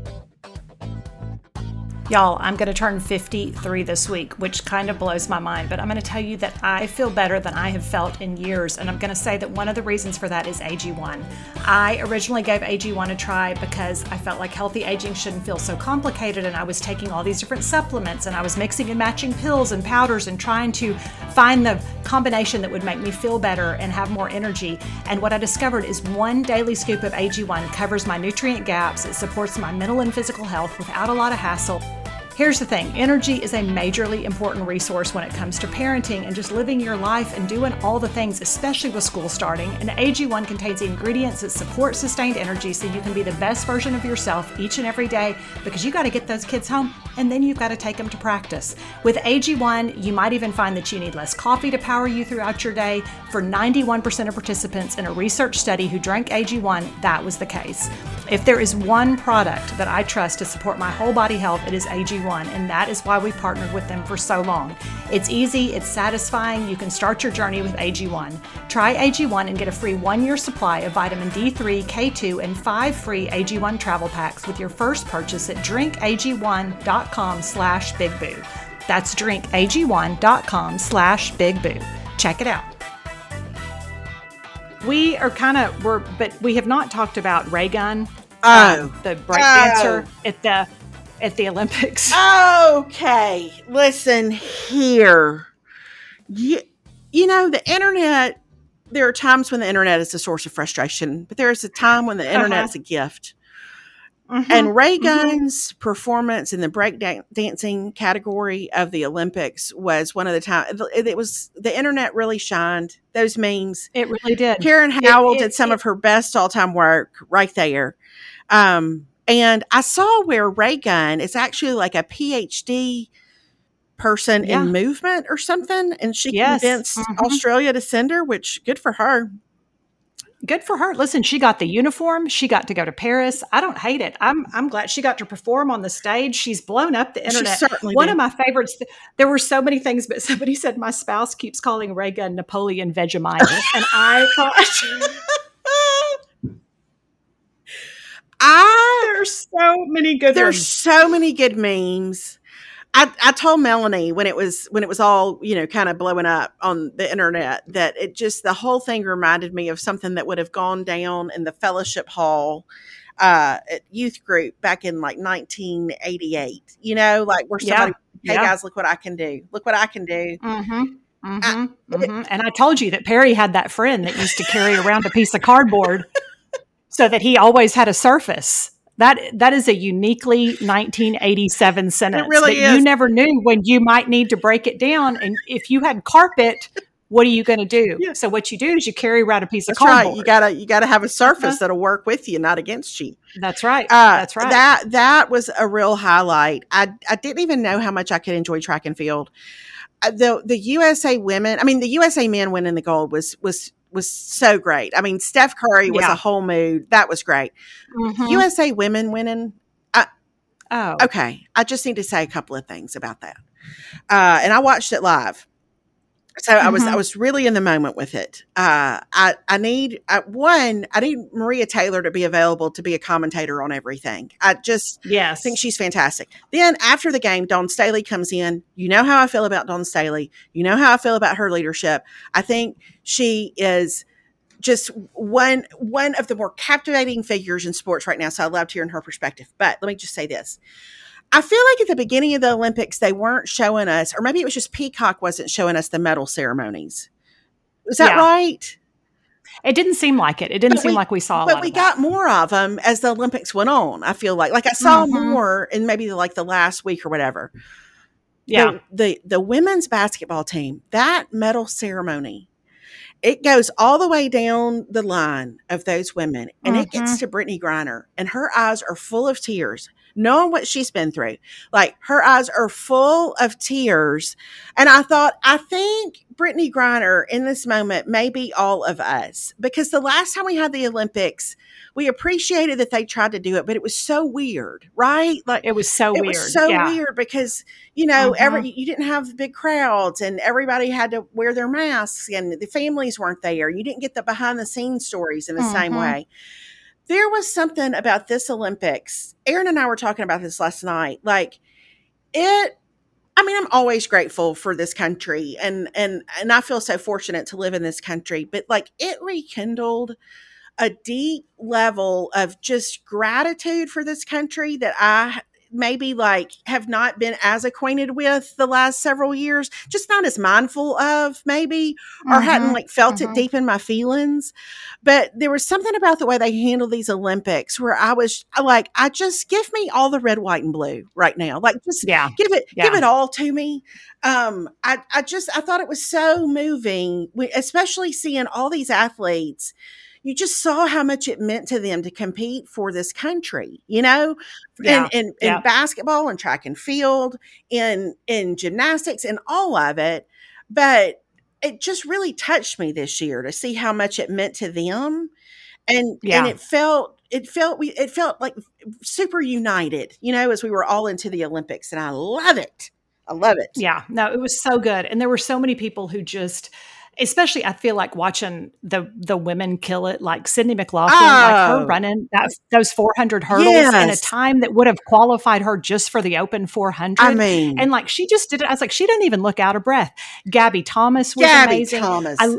Speaker 4: Y'all, I'm going to turn fifty-three this week, which kind of blows my mind, but I'm going to tell you that I feel better than I have felt in years, and I'm going to say that one of the reasons for that is A G one. I originally gave A G one a try because I felt like healthy aging shouldn't feel so complicated, and I was taking all these different supplements, and I was mixing and matching pills and powders and trying to find the combination that would make me feel better and have more energy. And what I discovered is one daily scoop of A G one covers my nutrient gaps, it supports my mental and physical health without a lot of hassle. Here's the thing, energy is a majorly important resource when it comes to parenting and just living your life and doing all the things, especially with school starting. And A G one contains ingredients that support sustained energy so you can be the best version of yourself each and every day, because you got to get those kids home and then you've got to take them to practice. With A G one, you might even find that you need less coffee to power you throughout your day. For ninety-one percent of participants in a research study who drank A G one, that was the case. If there is one product that I trust to support my whole body health, it is A G one, and that is why we partnered with them for so long. It's easy, it's satisfying, you can start your journey with A G one. Try A G one and get a free one-year supply of vitamin D three, K two, and five free A G one travel packs with your first purchase at drinkag1.com slash bigboo. That's drinkag1.com slash bigboo. Check it out. We are kind of, we're, but we have not talked about Ray Gunn,
Speaker 3: Oh.
Speaker 4: um, the breakdancer
Speaker 3: Oh.
Speaker 4: at the at the Olympics.
Speaker 3: Okay, listen here. You, you know, the internet, there are times when the internet is a source of frustration, but there is a time when the
Speaker 4: Uh-huh.
Speaker 3: internet's a gift.
Speaker 4: Mhm,
Speaker 3: And Ray
Speaker 4: mhm.
Speaker 3: Gunn's performance in the break dan- dancing category of the Olympics was one of the times, it, it was, the internet really shined. Those memes.
Speaker 4: It really did.
Speaker 3: Karen
Speaker 4: It-
Speaker 3: Howell
Speaker 4: it-
Speaker 3: did some
Speaker 4: it-
Speaker 3: of her best all-time work right there. Um, and I saw where Ray Gunn is actually like a P H D person
Speaker 4: Yeah.
Speaker 3: in movement or something. And she
Speaker 4: Yes.
Speaker 3: convinced
Speaker 4: Mhm.
Speaker 3: Australia to send her, which good for her.
Speaker 4: Good for her. Listen, she got the uniform. She got to go to Paris. I don't hate it. I'm I'm glad she got to perform on the stage. She's blown up the
Speaker 3: She
Speaker 4: internet.
Speaker 3: certainly
Speaker 4: One
Speaker 3: did.
Speaker 4: of my favorites. There were so many things, but somebody said my spouse keeps calling Ray Gunn Napoleon Vegemite, and I thought
Speaker 3: I
Speaker 4: there's so many good
Speaker 3: There's
Speaker 4: ones.
Speaker 3: so many good memes. I, I told Melanie when it was when it was all, you know, kind of blowing up on the internet that it just the whole thing reminded me of something that would have gone down in the fellowship hall uh, youth group back in like nineteen eighty-eight, you know, like where somebody,
Speaker 4: Yeah.
Speaker 3: hey
Speaker 4: Yeah.
Speaker 3: guys, look what I can do. Look what I can do.
Speaker 4: Mm-hmm. Mm-hmm.
Speaker 3: I-
Speaker 4: Mm-hmm. And I told you that Perry had that friend that used to carry around a piece of cardboard so that he always had a surface. That that is a uniquely nineteen eighty-seven sentence
Speaker 3: really
Speaker 4: that
Speaker 3: is.
Speaker 4: you never knew when you might need to break it down. And if you had carpet, what are you going to do?
Speaker 3: Yeah.
Speaker 4: So what you do is you carry around a piece
Speaker 3: That's
Speaker 4: of cardboard.
Speaker 3: right. You gotta, you gotta have a surface
Speaker 4: Uh-huh.
Speaker 3: that'll work with you, not against you.
Speaker 4: That's right.
Speaker 3: Uh,
Speaker 4: That's right.
Speaker 3: That that was a real highlight. I I didn't even know how much I could enjoy track and field. Uh, the the U S A women, I mean the U S A men winning the gold was was was so great. I mean Steph Curry was
Speaker 4: Yeah.
Speaker 3: a whole mood. That was great.
Speaker 4: Mhm.
Speaker 3: U S A women winning.
Speaker 4: Oh,
Speaker 3: Okay, I just need to say a couple of things about that. Uh, and I watched it live. So I was
Speaker 4: Mhm.
Speaker 3: I was really in the moment with it. Uh, I I need I, one. I need Maria Taylor to be available to be a commentator on everything. I just
Speaker 4: yes.
Speaker 3: think she's fantastic. Then after the game, Dawn Staley comes in. You know how I feel about Dawn Staley. You know how I feel about her leadership. I think she is just one one of the more captivating figures in sports right now. So I loved hearing her perspective. But let me just say this. I feel like at the beginning of the Olympics, they weren't showing us, or maybe it was just Peacock wasn't showing us the medal ceremonies. Is that
Speaker 4: Yeah.
Speaker 3: right?
Speaker 4: It didn't seem like it. It didn't
Speaker 3: But
Speaker 4: seem
Speaker 3: we-
Speaker 4: like we saw a
Speaker 3: But
Speaker 4: lot
Speaker 3: we
Speaker 4: of that.
Speaker 3: got more of them as the Olympics went on. I feel like, like I saw
Speaker 4: Mhm.
Speaker 3: more in maybe like the last week or whatever.
Speaker 4: Yeah.
Speaker 3: The, the the women's basketball team, that medal ceremony, it goes all the way down the line of those women, and it gets
Speaker 4: Mhm.
Speaker 3: to Brittany Griner, and her eyes are full of tears, knowing what she's been through. Like her eyes are full of tears, and I thought, I think Brittany Griner in this moment may be all of us, because the last time we had the Olympics, we appreciated that they tried to do it, but it was so weird, right? Like
Speaker 4: It was so
Speaker 3: it
Speaker 4: weird.
Speaker 3: was so
Speaker 4: yeah.
Speaker 3: weird because, you know,
Speaker 4: Mhm.
Speaker 3: every you didn't have big crowds and everybody had to wear their masks and the families weren't there. You didn't get the behind the scenes stories in the same
Speaker 4: Mhm.
Speaker 3: way. There was something about this Olympics. Aaron and I were talking about this last night. Like it I mean, I'm always grateful for this country and and and I feel so fortunate to live in this country, but like it rekindled a deep level of just gratitude for this country that I maybe like have not been as acquainted with the last several years, just not as mindful of maybe, or hadn't
Speaker 4: Mhm.
Speaker 3: like felt it
Speaker 4: Mhm.
Speaker 3: deep in my feelings. But there was something about the way they handled these Olympics where I was like, I just give me all the red, white, and blue right now. Like just
Speaker 4: Yeah.
Speaker 3: give it,
Speaker 4: Yeah.
Speaker 3: give it all to me. Um, I, I just, I thought it was so moving, we- especially seeing all these athletes. You just saw how much it meant to them to compete for this country, you know,
Speaker 4: Yeah.
Speaker 3: in, in,
Speaker 4: Yeah.
Speaker 3: in basketball and track and field, in, in gymnastics and all of it. But it just really touched me this year to see how much it meant to them. And,
Speaker 4: Yeah.
Speaker 3: and it felt, it felt, we, it felt like super united, you know, as we were all into the Olympics, and I love it. I love it.
Speaker 4: Yeah, no, it was so good. And there were so many people who just, especially I feel like watching the the women kill it, like Sydney McLaughlin, like her
Speaker 3: Oh.
Speaker 4: running that those four hundred hurdles in a
Speaker 3: Yes.
Speaker 4: time that would have qualified her just for the open four hundred.
Speaker 3: I mean,
Speaker 4: and like she just did it. I was like, she didn't even look out of breath. Gabby Thomas was
Speaker 3: Gabby
Speaker 4: amazing.
Speaker 3: Thomas.
Speaker 4: I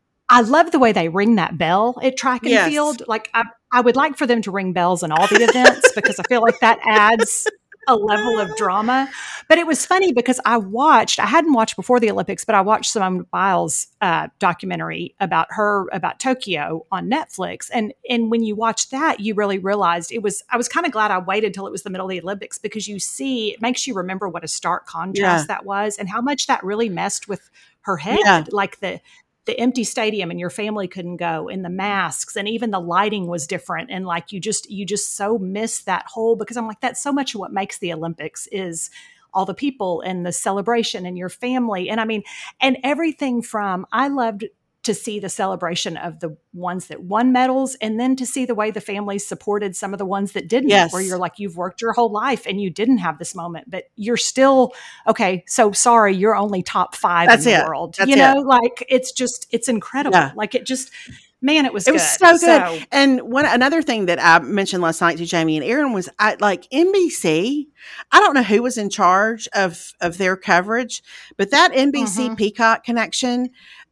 Speaker 4: I love the way they ring that bell at track and
Speaker 3: Yes.
Speaker 4: field. Like I, I would like for them to ring bells in all the events because I feel like that adds a level of drama. But it was funny because I watched, I hadn't watched before the Olympics, but I watched Simone Biles' uh, documentary about her, about Tokyo on Netflix. And and when you watch that, you really realized it was, I was kind of glad I waited till it was the middle of the Olympics because you see, it makes you remember what a stark contrast
Speaker 3: Yeah.
Speaker 4: that was and how much that really messed with her head.
Speaker 3: Yeah.
Speaker 4: Like the, the empty stadium and your family couldn't go and the masks and even the lighting was different. And like, you just, you just so miss that whole, because I'm like, that's so much of what makes the Olympics is all the people and the celebration and your family. And I mean, and everything from, I loved to see the celebration of the ones that won medals and then to see the way the families supported some of the ones that didn't,
Speaker 3: Yes.
Speaker 4: where you're like, you've worked your whole life and you didn't have this moment, but you're still, okay, so sorry, you're only top five
Speaker 3: That's
Speaker 4: in the
Speaker 3: it.
Speaker 4: world.
Speaker 3: That's
Speaker 4: you know,
Speaker 3: it.
Speaker 4: like it's just, it's incredible.
Speaker 3: Yeah.
Speaker 4: Like it just, man, it was
Speaker 3: It
Speaker 4: good.
Speaker 3: was so good. And one another thing that I mentioned last night to Jamie and Aaron was I like N B C. I don't know who was in charge of of their coverage, but that N B C
Speaker 4: Mhm.
Speaker 3: Peacock connection,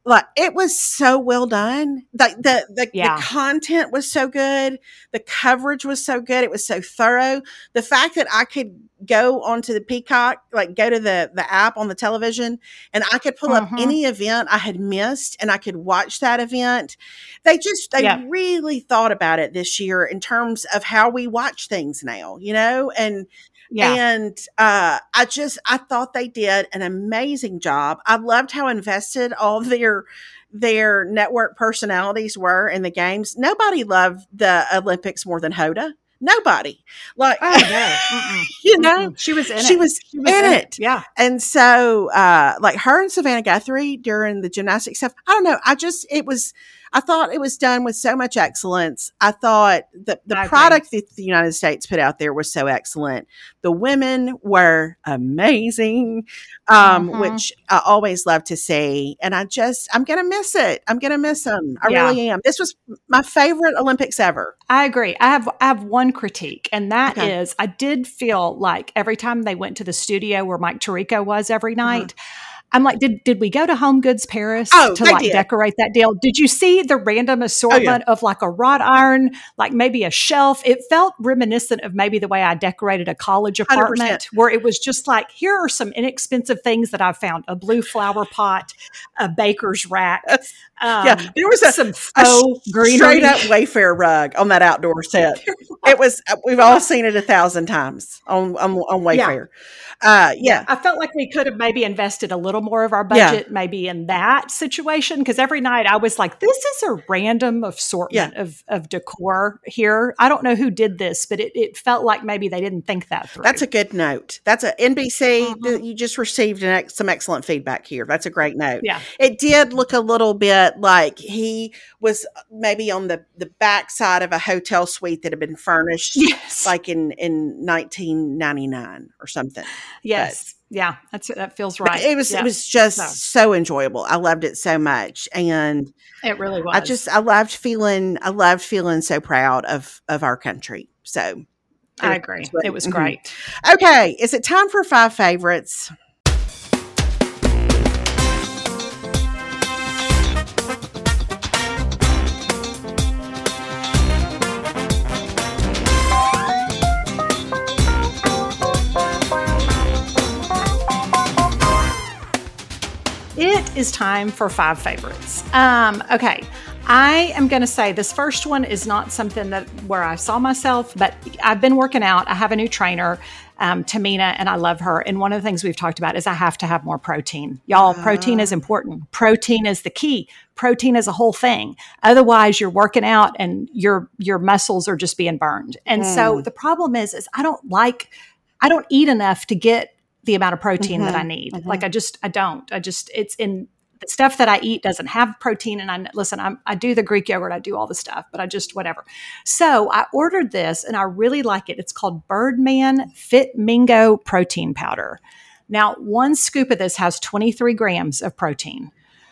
Speaker 3: like it was so well done. Like the the,
Speaker 4: Yeah.
Speaker 3: the content was so good. The coverage was so good. It was so thorough. The fact that I could go onto the Peacock, like go to the the app on the television, and I could pull up
Speaker 4: Mhm.
Speaker 3: any event I had missed, and I could watch that event. They just they
Speaker 4: Yep.
Speaker 3: really thought about it this year in terms of how we watch things now, you know, and
Speaker 4: Yeah.
Speaker 3: and uh, I just I thought they did an amazing job. I loved how invested all their their network personalities were in the games. Nobody loved the Olympics more than Hoda. Nobody. Like,
Speaker 4: Oh, no. Mm-mm.
Speaker 3: you know,
Speaker 4: Mm-mm. She was in
Speaker 3: she
Speaker 4: it.
Speaker 3: was
Speaker 4: She was
Speaker 3: in
Speaker 4: in
Speaker 3: it.
Speaker 4: it. Yeah.
Speaker 3: And so, uh, like her and Savannah Guthrie during the gymnastics stuff, I don't know. I just, it was, I thought it was done with so much excellence. I thought that the
Speaker 4: I agree.
Speaker 3: product that the United States put out there was so excellent. The women were amazing, um,
Speaker 4: Mhm.
Speaker 3: which I always love to see. And I just, I'm going to miss it. I'm going to miss them. I
Speaker 4: Yeah.
Speaker 3: really am. This was my favorite Olympics ever.
Speaker 4: I agree. I have I have one critique, and that
Speaker 3: Okay.
Speaker 4: is I did feel like every time they went to the studio where Mike Tirico was every night, I'm like, did did we go to Home Goods Paris
Speaker 3: Oh,
Speaker 4: to
Speaker 3: they
Speaker 4: like
Speaker 3: did.
Speaker 4: decorate that deal? Did you see the random assortment of like a wrought iron, like maybe a shelf? It felt reminiscent of maybe the way I decorated a college
Speaker 3: one hundred percent.
Speaker 4: apartment, where it was just like, here are some inexpensive things that I found: a blue flower pot, a baker's rack. Um,
Speaker 3: Yeah, there was a,
Speaker 4: some
Speaker 3: a
Speaker 4: faux
Speaker 3: sh-
Speaker 4: greenery.
Speaker 3: straight up Wayfair rug on that outdoor set. It was. uh, We've all seen it a thousand times on on, on Wayfair. Uh, yeah,
Speaker 4: I felt like we could have maybe invested a little more of our
Speaker 3: Yeah.
Speaker 4: budget maybe in that situation, because every night I was like, this is a random assortment of, of decor here. I don't know who did this, but it, it felt like maybe they didn't think that through.
Speaker 3: that's a good note. That's a N B C.
Speaker 4: Mhm.
Speaker 3: th- You just received an ex- some excellent feedback here. That's a great note.
Speaker 4: Yeah.
Speaker 3: It did look a little bit like he was maybe on the the back side of a hotel suite that had been furnished,
Speaker 4: Yes.
Speaker 3: like in in nineteen ninety-nine or something.
Speaker 4: Yes. Yeah. That's that feels
Speaker 3: But
Speaker 4: right.
Speaker 3: it was
Speaker 4: Yeah.
Speaker 3: it was just
Speaker 4: So,
Speaker 3: so enjoyable. I loved it so much, and
Speaker 4: it really was.
Speaker 3: I just I loved feeling I loved feeling so proud of of our country. So it
Speaker 4: I
Speaker 3: was
Speaker 4: agree.
Speaker 3: great.
Speaker 4: It was
Speaker 3: Mhm.
Speaker 4: great.
Speaker 3: Okay, is it time for five favorites?
Speaker 4: It is time for five favorites. Um, okay. I am going to say this first one is not something that where I saw myself, but I've been working out. I have a new trainer, um, Tamina, and I love her. And one of the things we've talked about is I have to have more protein. Y'all, protein is important. Protein is the key. Protein is a whole thing. Otherwise, you're working out and your your muscles are just being burned. And so the problem is, is I don't like, I don't eat enough to get the amount of protein that I need. Like I just, I don't. I just, it's in the stuff that I eat doesn't have protein. And I listen, I'm, I do the Greek yogurt, I do all the stuff, but I just whatever. So I ordered this and I really like it. It's called Birdman Fit Mingo Protein Powder. Now, one scoop of this has twenty-three grams of protein.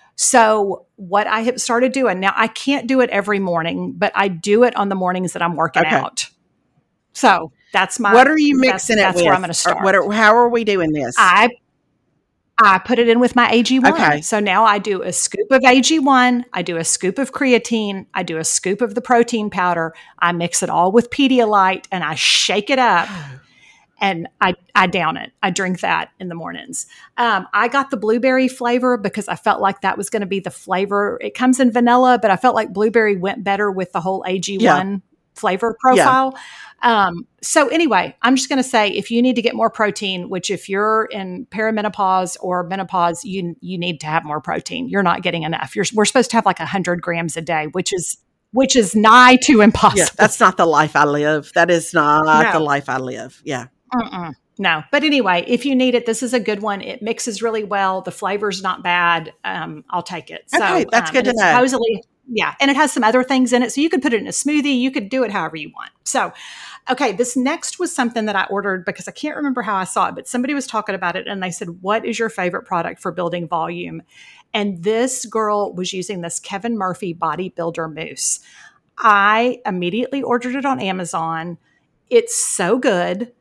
Speaker 4: So what I have started doing now, I can't do it every morning, but I do it on the mornings that I'm working
Speaker 3: Okay.
Speaker 4: out. So that's my.
Speaker 3: What are you
Speaker 4: that's-
Speaker 3: mixing
Speaker 4: that's,
Speaker 3: it with?
Speaker 4: where I'm going to
Speaker 3: Or
Speaker 4: start.
Speaker 3: What are, how are we doing this?
Speaker 4: I I put it in with my A G one.
Speaker 3: Okay.
Speaker 4: So now I do a scoop of A G one, I do a scoop of creatine, I do a scoop of the protein powder, I mix it all with Pedialyte, and I shake it up. And I, I down it. I drink that in the mornings. Um, I got the blueberry flavor because I felt like that was going to be the flavor. It comes in vanilla, but I felt like blueberry went better with the whole A G one
Speaker 3: Yeah.
Speaker 4: flavor profile. Um, so anyway, I'm just going to say, if you need to get more protein, which if you're in perimenopause or menopause, you you need to have more protein. You're not getting enough. You're, we're supposed to have like one hundred grams a day, which is which is nigh to impossible.
Speaker 3: Yeah, that's not the life I live. That is not
Speaker 4: No.
Speaker 3: the life I live. Yeah.
Speaker 4: Mm-mm. No. But anyway, if you need it, this is a good one. It mixes really well. The flavor's not bad. Um, I'll take it. So,
Speaker 3: Okay, that's
Speaker 4: um,
Speaker 3: good
Speaker 4: and
Speaker 3: to
Speaker 4: it's
Speaker 3: know.
Speaker 4: Supposedly, yeah. And it has some other things in it. So you could put it in a smoothie. You could do it however you want. So, okay, this next was something that I ordered because I can't remember how I saw it, but somebody was talking about it and they said, what is your favorite product for building volume? And this girl was using this Kevin Murphy Bodybuilder Mousse. I immediately ordered it on Amazon. It's so good.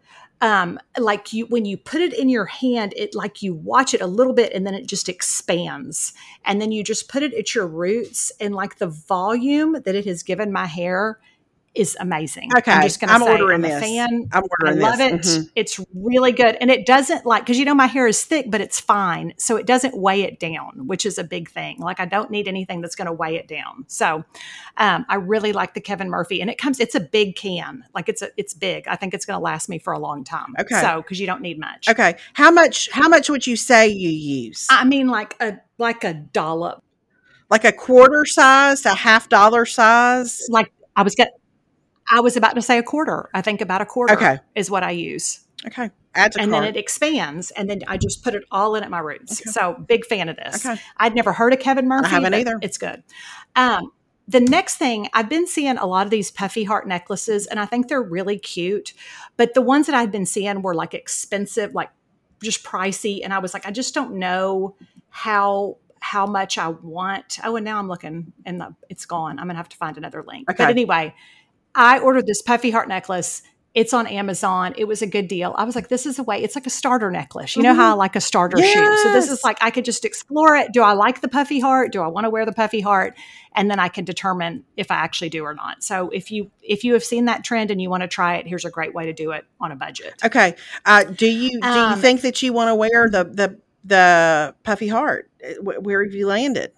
Speaker 4: um, like you, when you put it in your hand, it like you watch it a little bit and then it just expands. And then you just put it at your roots, and like the volume that it has given my hair is amazing.
Speaker 3: Okay.
Speaker 4: I'm just going to
Speaker 3: I'm
Speaker 4: say
Speaker 3: ordering
Speaker 4: I'm a
Speaker 3: this.
Speaker 4: fan.
Speaker 3: I'm ordering
Speaker 4: I love
Speaker 3: this.
Speaker 4: it.
Speaker 3: Mhm.
Speaker 4: It's really good. And it doesn't like, cause you know, my hair is thick, but it's fine. So it doesn't weigh it down, which is a big thing. Like I don't need anything that's going to weigh it down. So um, I really like the Kevin Murphy, and it comes, it's a big can. Like it's a, it's big. I think it's going to last me for a long time.
Speaker 3: Okay.
Speaker 4: So, cause you don't need much.
Speaker 3: Okay. How much, how much would you say you use?
Speaker 4: I mean, like a, like a dollop.
Speaker 3: Like a quarter size, a half dollar size?
Speaker 4: Like I was getting, I was about to say a quarter. I think about a quarter
Speaker 3: Okay.
Speaker 4: is what I use.
Speaker 3: Okay. Add to
Speaker 4: And
Speaker 3: cart.
Speaker 4: then it expands, and then I just put it all in at my roots.
Speaker 3: Okay.
Speaker 4: So big fan of this.
Speaker 3: Okay.
Speaker 4: I'd never heard of Kevin Murphy.
Speaker 3: I haven't
Speaker 4: but
Speaker 3: either.
Speaker 4: It's good. Um, the next thing, I've been seeing a lot of these puffy heart necklaces, and I think they're really cute. But the ones that I've been seeing were like expensive, like just pricey. And I was like, I just don't know how how much I want. Oh, and now I'm looking and the, it's gone. I'm going to have to find another link.
Speaker 3: Okay.
Speaker 4: But anyway, I ordered this puffy heart necklace. It's on Amazon. It was a good deal. I was like, this is a way. It's like a starter necklace. You know how I like a starter shoe. So this is
Speaker 3: Yes.
Speaker 4: like, I could just explore it. Do I like the puffy heart? Do I want to wear the puffy heart? And then I can determine if I actually do or not. So if you, if you have seen that trend and you want to try it, here's a great way to do it on a budget.
Speaker 3: Okay. Uh, do you, do you
Speaker 4: Um,
Speaker 3: think that you want to wear the, the, the puffy heart? Wh- Where have you landed?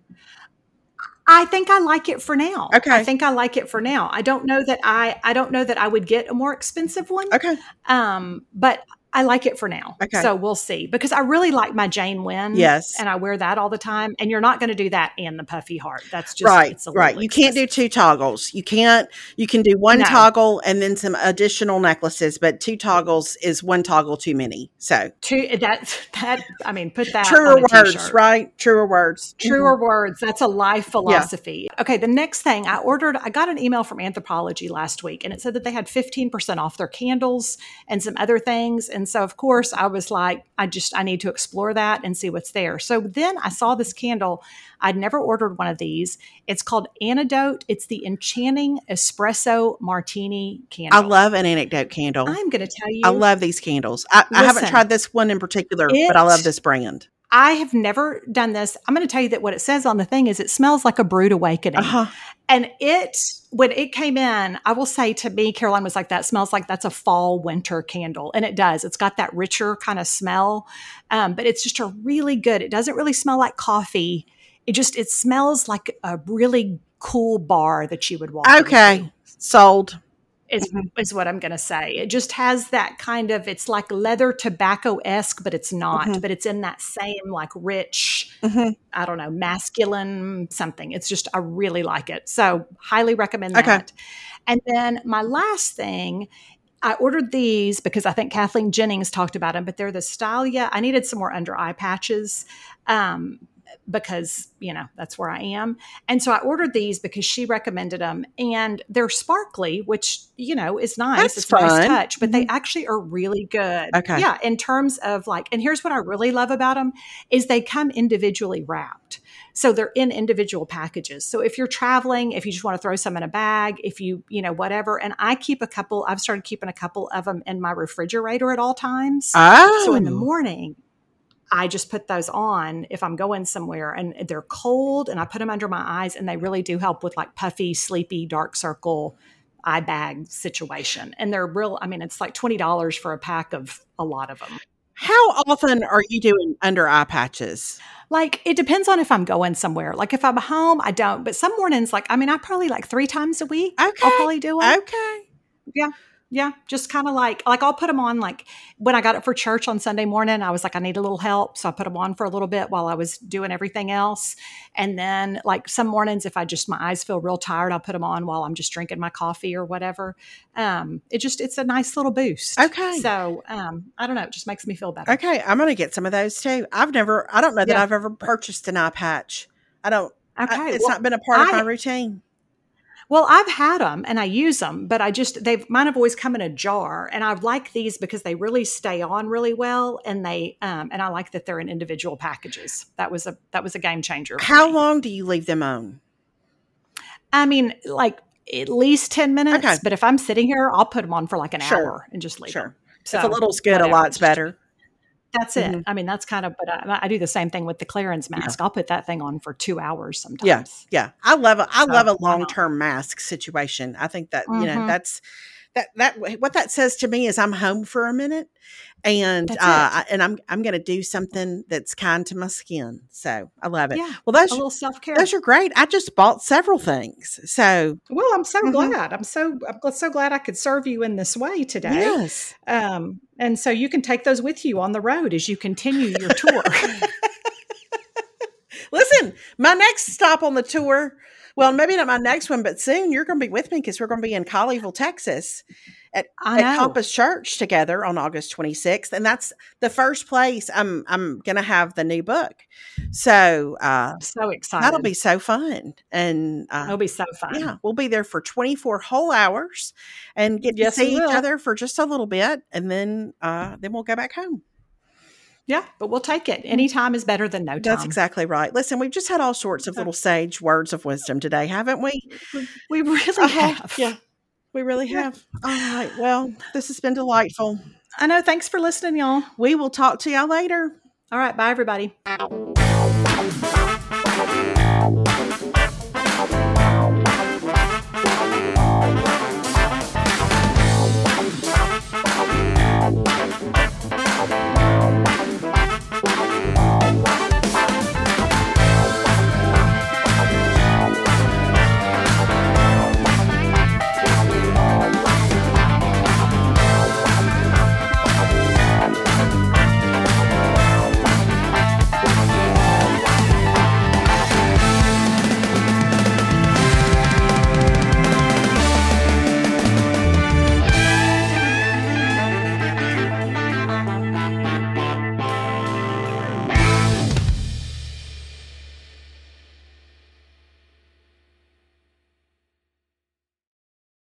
Speaker 4: I think I like it for now.
Speaker 3: Okay.
Speaker 4: I think I like it for now. I don't know that I, I don't know that I would get a more expensive one.
Speaker 3: Okay.
Speaker 4: Um, but I like it for now.
Speaker 3: Okay.
Speaker 4: So we'll see, because I really like my Jane Wynn.
Speaker 3: Yes.
Speaker 4: And I wear that all the time. And you're not going to do that and the puffy heart. That's just
Speaker 3: Right,
Speaker 4: it's a
Speaker 3: right.
Speaker 4: little
Speaker 3: You can't do
Speaker 4: excessive.
Speaker 3: two toggles. You can't, you can do one
Speaker 4: No.
Speaker 3: toggle and then some additional necklaces, but two toggles is one toggle too many. So
Speaker 4: Two, that, that, I mean, put that
Speaker 3: truer
Speaker 4: on a
Speaker 3: words,
Speaker 4: t-shirt.
Speaker 3: right? Truer words.
Speaker 4: Truer words. That's a life philosophy. Okay. The next thing I ordered, I got an email from Anthropologie last week, and it said that they had fifteen percent off their candles and some other things. And so, of course, I was like, I just, I need to explore that and see what's there. So then I saw this candle. I'd never ordered one of these. It's called Antidote. It's the Enchanting Espresso Martini
Speaker 3: I
Speaker 4: candle.
Speaker 3: love an anecdote candle.
Speaker 4: I'm going to tell you.
Speaker 3: I love these candles. I, I haven't
Speaker 4: Listen,
Speaker 3: tried this one in particular, but I
Speaker 4: it-
Speaker 3: love this brand.
Speaker 4: I have never done this. I'm going to tell you that what it says on the thing is it smells like a brewed awakening.
Speaker 3: Uh-huh.
Speaker 4: And it, when it came in, I will say to me, Caroline was like, that smells like that's a fall winter candle. And it does. It's got that richer kind of smell. Um, but it's just a really good, it doesn't really smell like coffee. It just, it smells like a really cool bar that you would walk
Speaker 3: Okay.
Speaker 4: into.
Speaker 3: Sold.
Speaker 4: Is, is what I'm going to say. It just has that kind of, it's like leather tobacco-esque, but it's not,
Speaker 3: Mhm.
Speaker 4: but it's in that same like rich,
Speaker 3: Mhm.
Speaker 4: I don't know, masculine something. It's just, I really like it. So highly recommend
Speaker 3: Okay.
Speaker 4: that. And then my last thing, I ordered these because I think Kathleen Jennings talked about them, but they're the Stylia. I needed some more under eye patches. Um, because, you know, that's where I am. And so I ordered these because she recommended them, and they're sparkly, which, you know, is nice.
Speaker 3: That's
Speaker 4: it's a nice
Speaker 3: fun.
Speaker 4: touch, but they actually are really good.
Speaker 3: Okay.
Speaker 4: Yeah. In terms of like, and here's what I really love about them is they come individually wrapped. So they're in individual packages. So if you're traveling, if you just want to throw some in a bag, if you, you know, whatever. And I keep a couple, I've started keeping a couple of them in my refrigerator at all times.
Speaker 3: Oh.
Speaker 4: So in the morning, I just put those on if I'm going somewhere, and they're cold, and I put them under my eyes, and they really do help with like puffy, sleepy, dark circle eye bag situation. And they're real. I mean, it's like twenty dollars for a pack of a lot of them.
Speaker 3: How often are you doing under eye patches?
Speaker 4: Like, it depends on if I'm going somewhere. Like if I'm home, I don't, but some mornings, like, I mean, I probably like three times a week.
Speaker 3: Okay.
Speaker 4: I'll probably do them.
Speaker 3: Okay.
Speaker 4: Yeah. Yeah. Just kind of like, like I'll put them on, like when I got up for church on Sunday morning, I was like, I need a little help. So I put them on for a little bit while I was doing everything else. And then like some mornings, if I just, my eyes feel real tired, I'll put them on while I'm just drinking my coffee or whatever. Um, it just, it's a nice little boost.
Speaker 3: Okay.
Speaker 4: So, um, I don't know. It just makes me feel better.
Speaker 3: Okay. I'm going to get some of those too. I've never, I don't know that
Speaker 4: Yeah.
Speaker 3: I've ever purchased an eye patch. I don't,
Speaker 4: Okay.
Speaker 3: I, it's
Speaker 4: Well,
Speaker 3: not been a part of
Speaker 4: I-
Speaker 3: my routine.
Speaker 4: Well, I've had them and I use them, but I just, they've, mine have always come in a jar, and I like these because they really stay on really well. And they, um, and I like that they're in individual packages. That was a, that was a game changer. for
Speaker 3: How
Speaker 4: me.
Speaker 3: long do you leave them on?
Speaker 4: I mean, like at least ten minutes,
Speaker 3: Okay.
Speaker 4: but if I'm sitting here, I'll put them on for like an
Speaker 3: Sure.
Speaker 4: hour and just leave
Speaker 3: Sure.
Speaker 4: them. So
Speaker 3: if a little's good,
Speaker 4: whatever.
Speaker 3: a lot's better.
Speaker 4: That's it. Mm-hmm. I mean, that's kind of, but I, I do the same thing with the Clarins mask. Yeah. I'll put that thing on for two hours sometimes.
Speaker 3: Yeah. Yeah. I love a, I so, love a long-term mask situation. I think that, mm-hmm. you know, that's, that, that, what that says to me is I'm home for a minute and, uh, I, and I'm, I'm going to do something that's kind to my skin. So I love it.
Speaker 4: Yeah.
Speaker 3: Well, those,
Speaker 4: a little self-care.
Speaker 3: Those are great. I just bought several things. So,
Speaker 4: well, I'm so mm-hmm. glad. I'm so, I'm so glad I could serve you in this way today.
Speaker 3: Yes.
Speaker 4: Um, and so you can take those with you on the road as you continue your tour.
Speaker 3: Listen, my next stop on the tour, well, maybe not my next one, but soon you're going to be with me because we're going to be in Colleyville, Texas at, at Compass Church together on August twenty-sixth. And that's the first place I'm I'm going to have the new book. So uh,
Speaker 4: I'm so excited.
Speaker 3: That'll be so fun. And uh,
Speaker 4: it'll be so fun.
Speaker 3: Yeah, we'll be there for twenty-four whole hours and get
Speaker 4: yes,
Speaker 3: to see each other for just a little bit. And then uh, then we'll go back home.
Speaker 4: Yeah, but we'll take it. Any time is better than no time.
Speaker 3: That's exactly right. Listen, we've just had all sorts of little sage words of wisdom today, haven't we?
Speaker 4: We really uh-huh. have.
Speaker 3: Yeah, we really yeah. have. All right. Well, this has been delightful.
Speaker 4: I know. Thanks for listening, y'all.
Speaker 3: We will talk to y'all later.
Speaker 4: All right. Bye, everybody.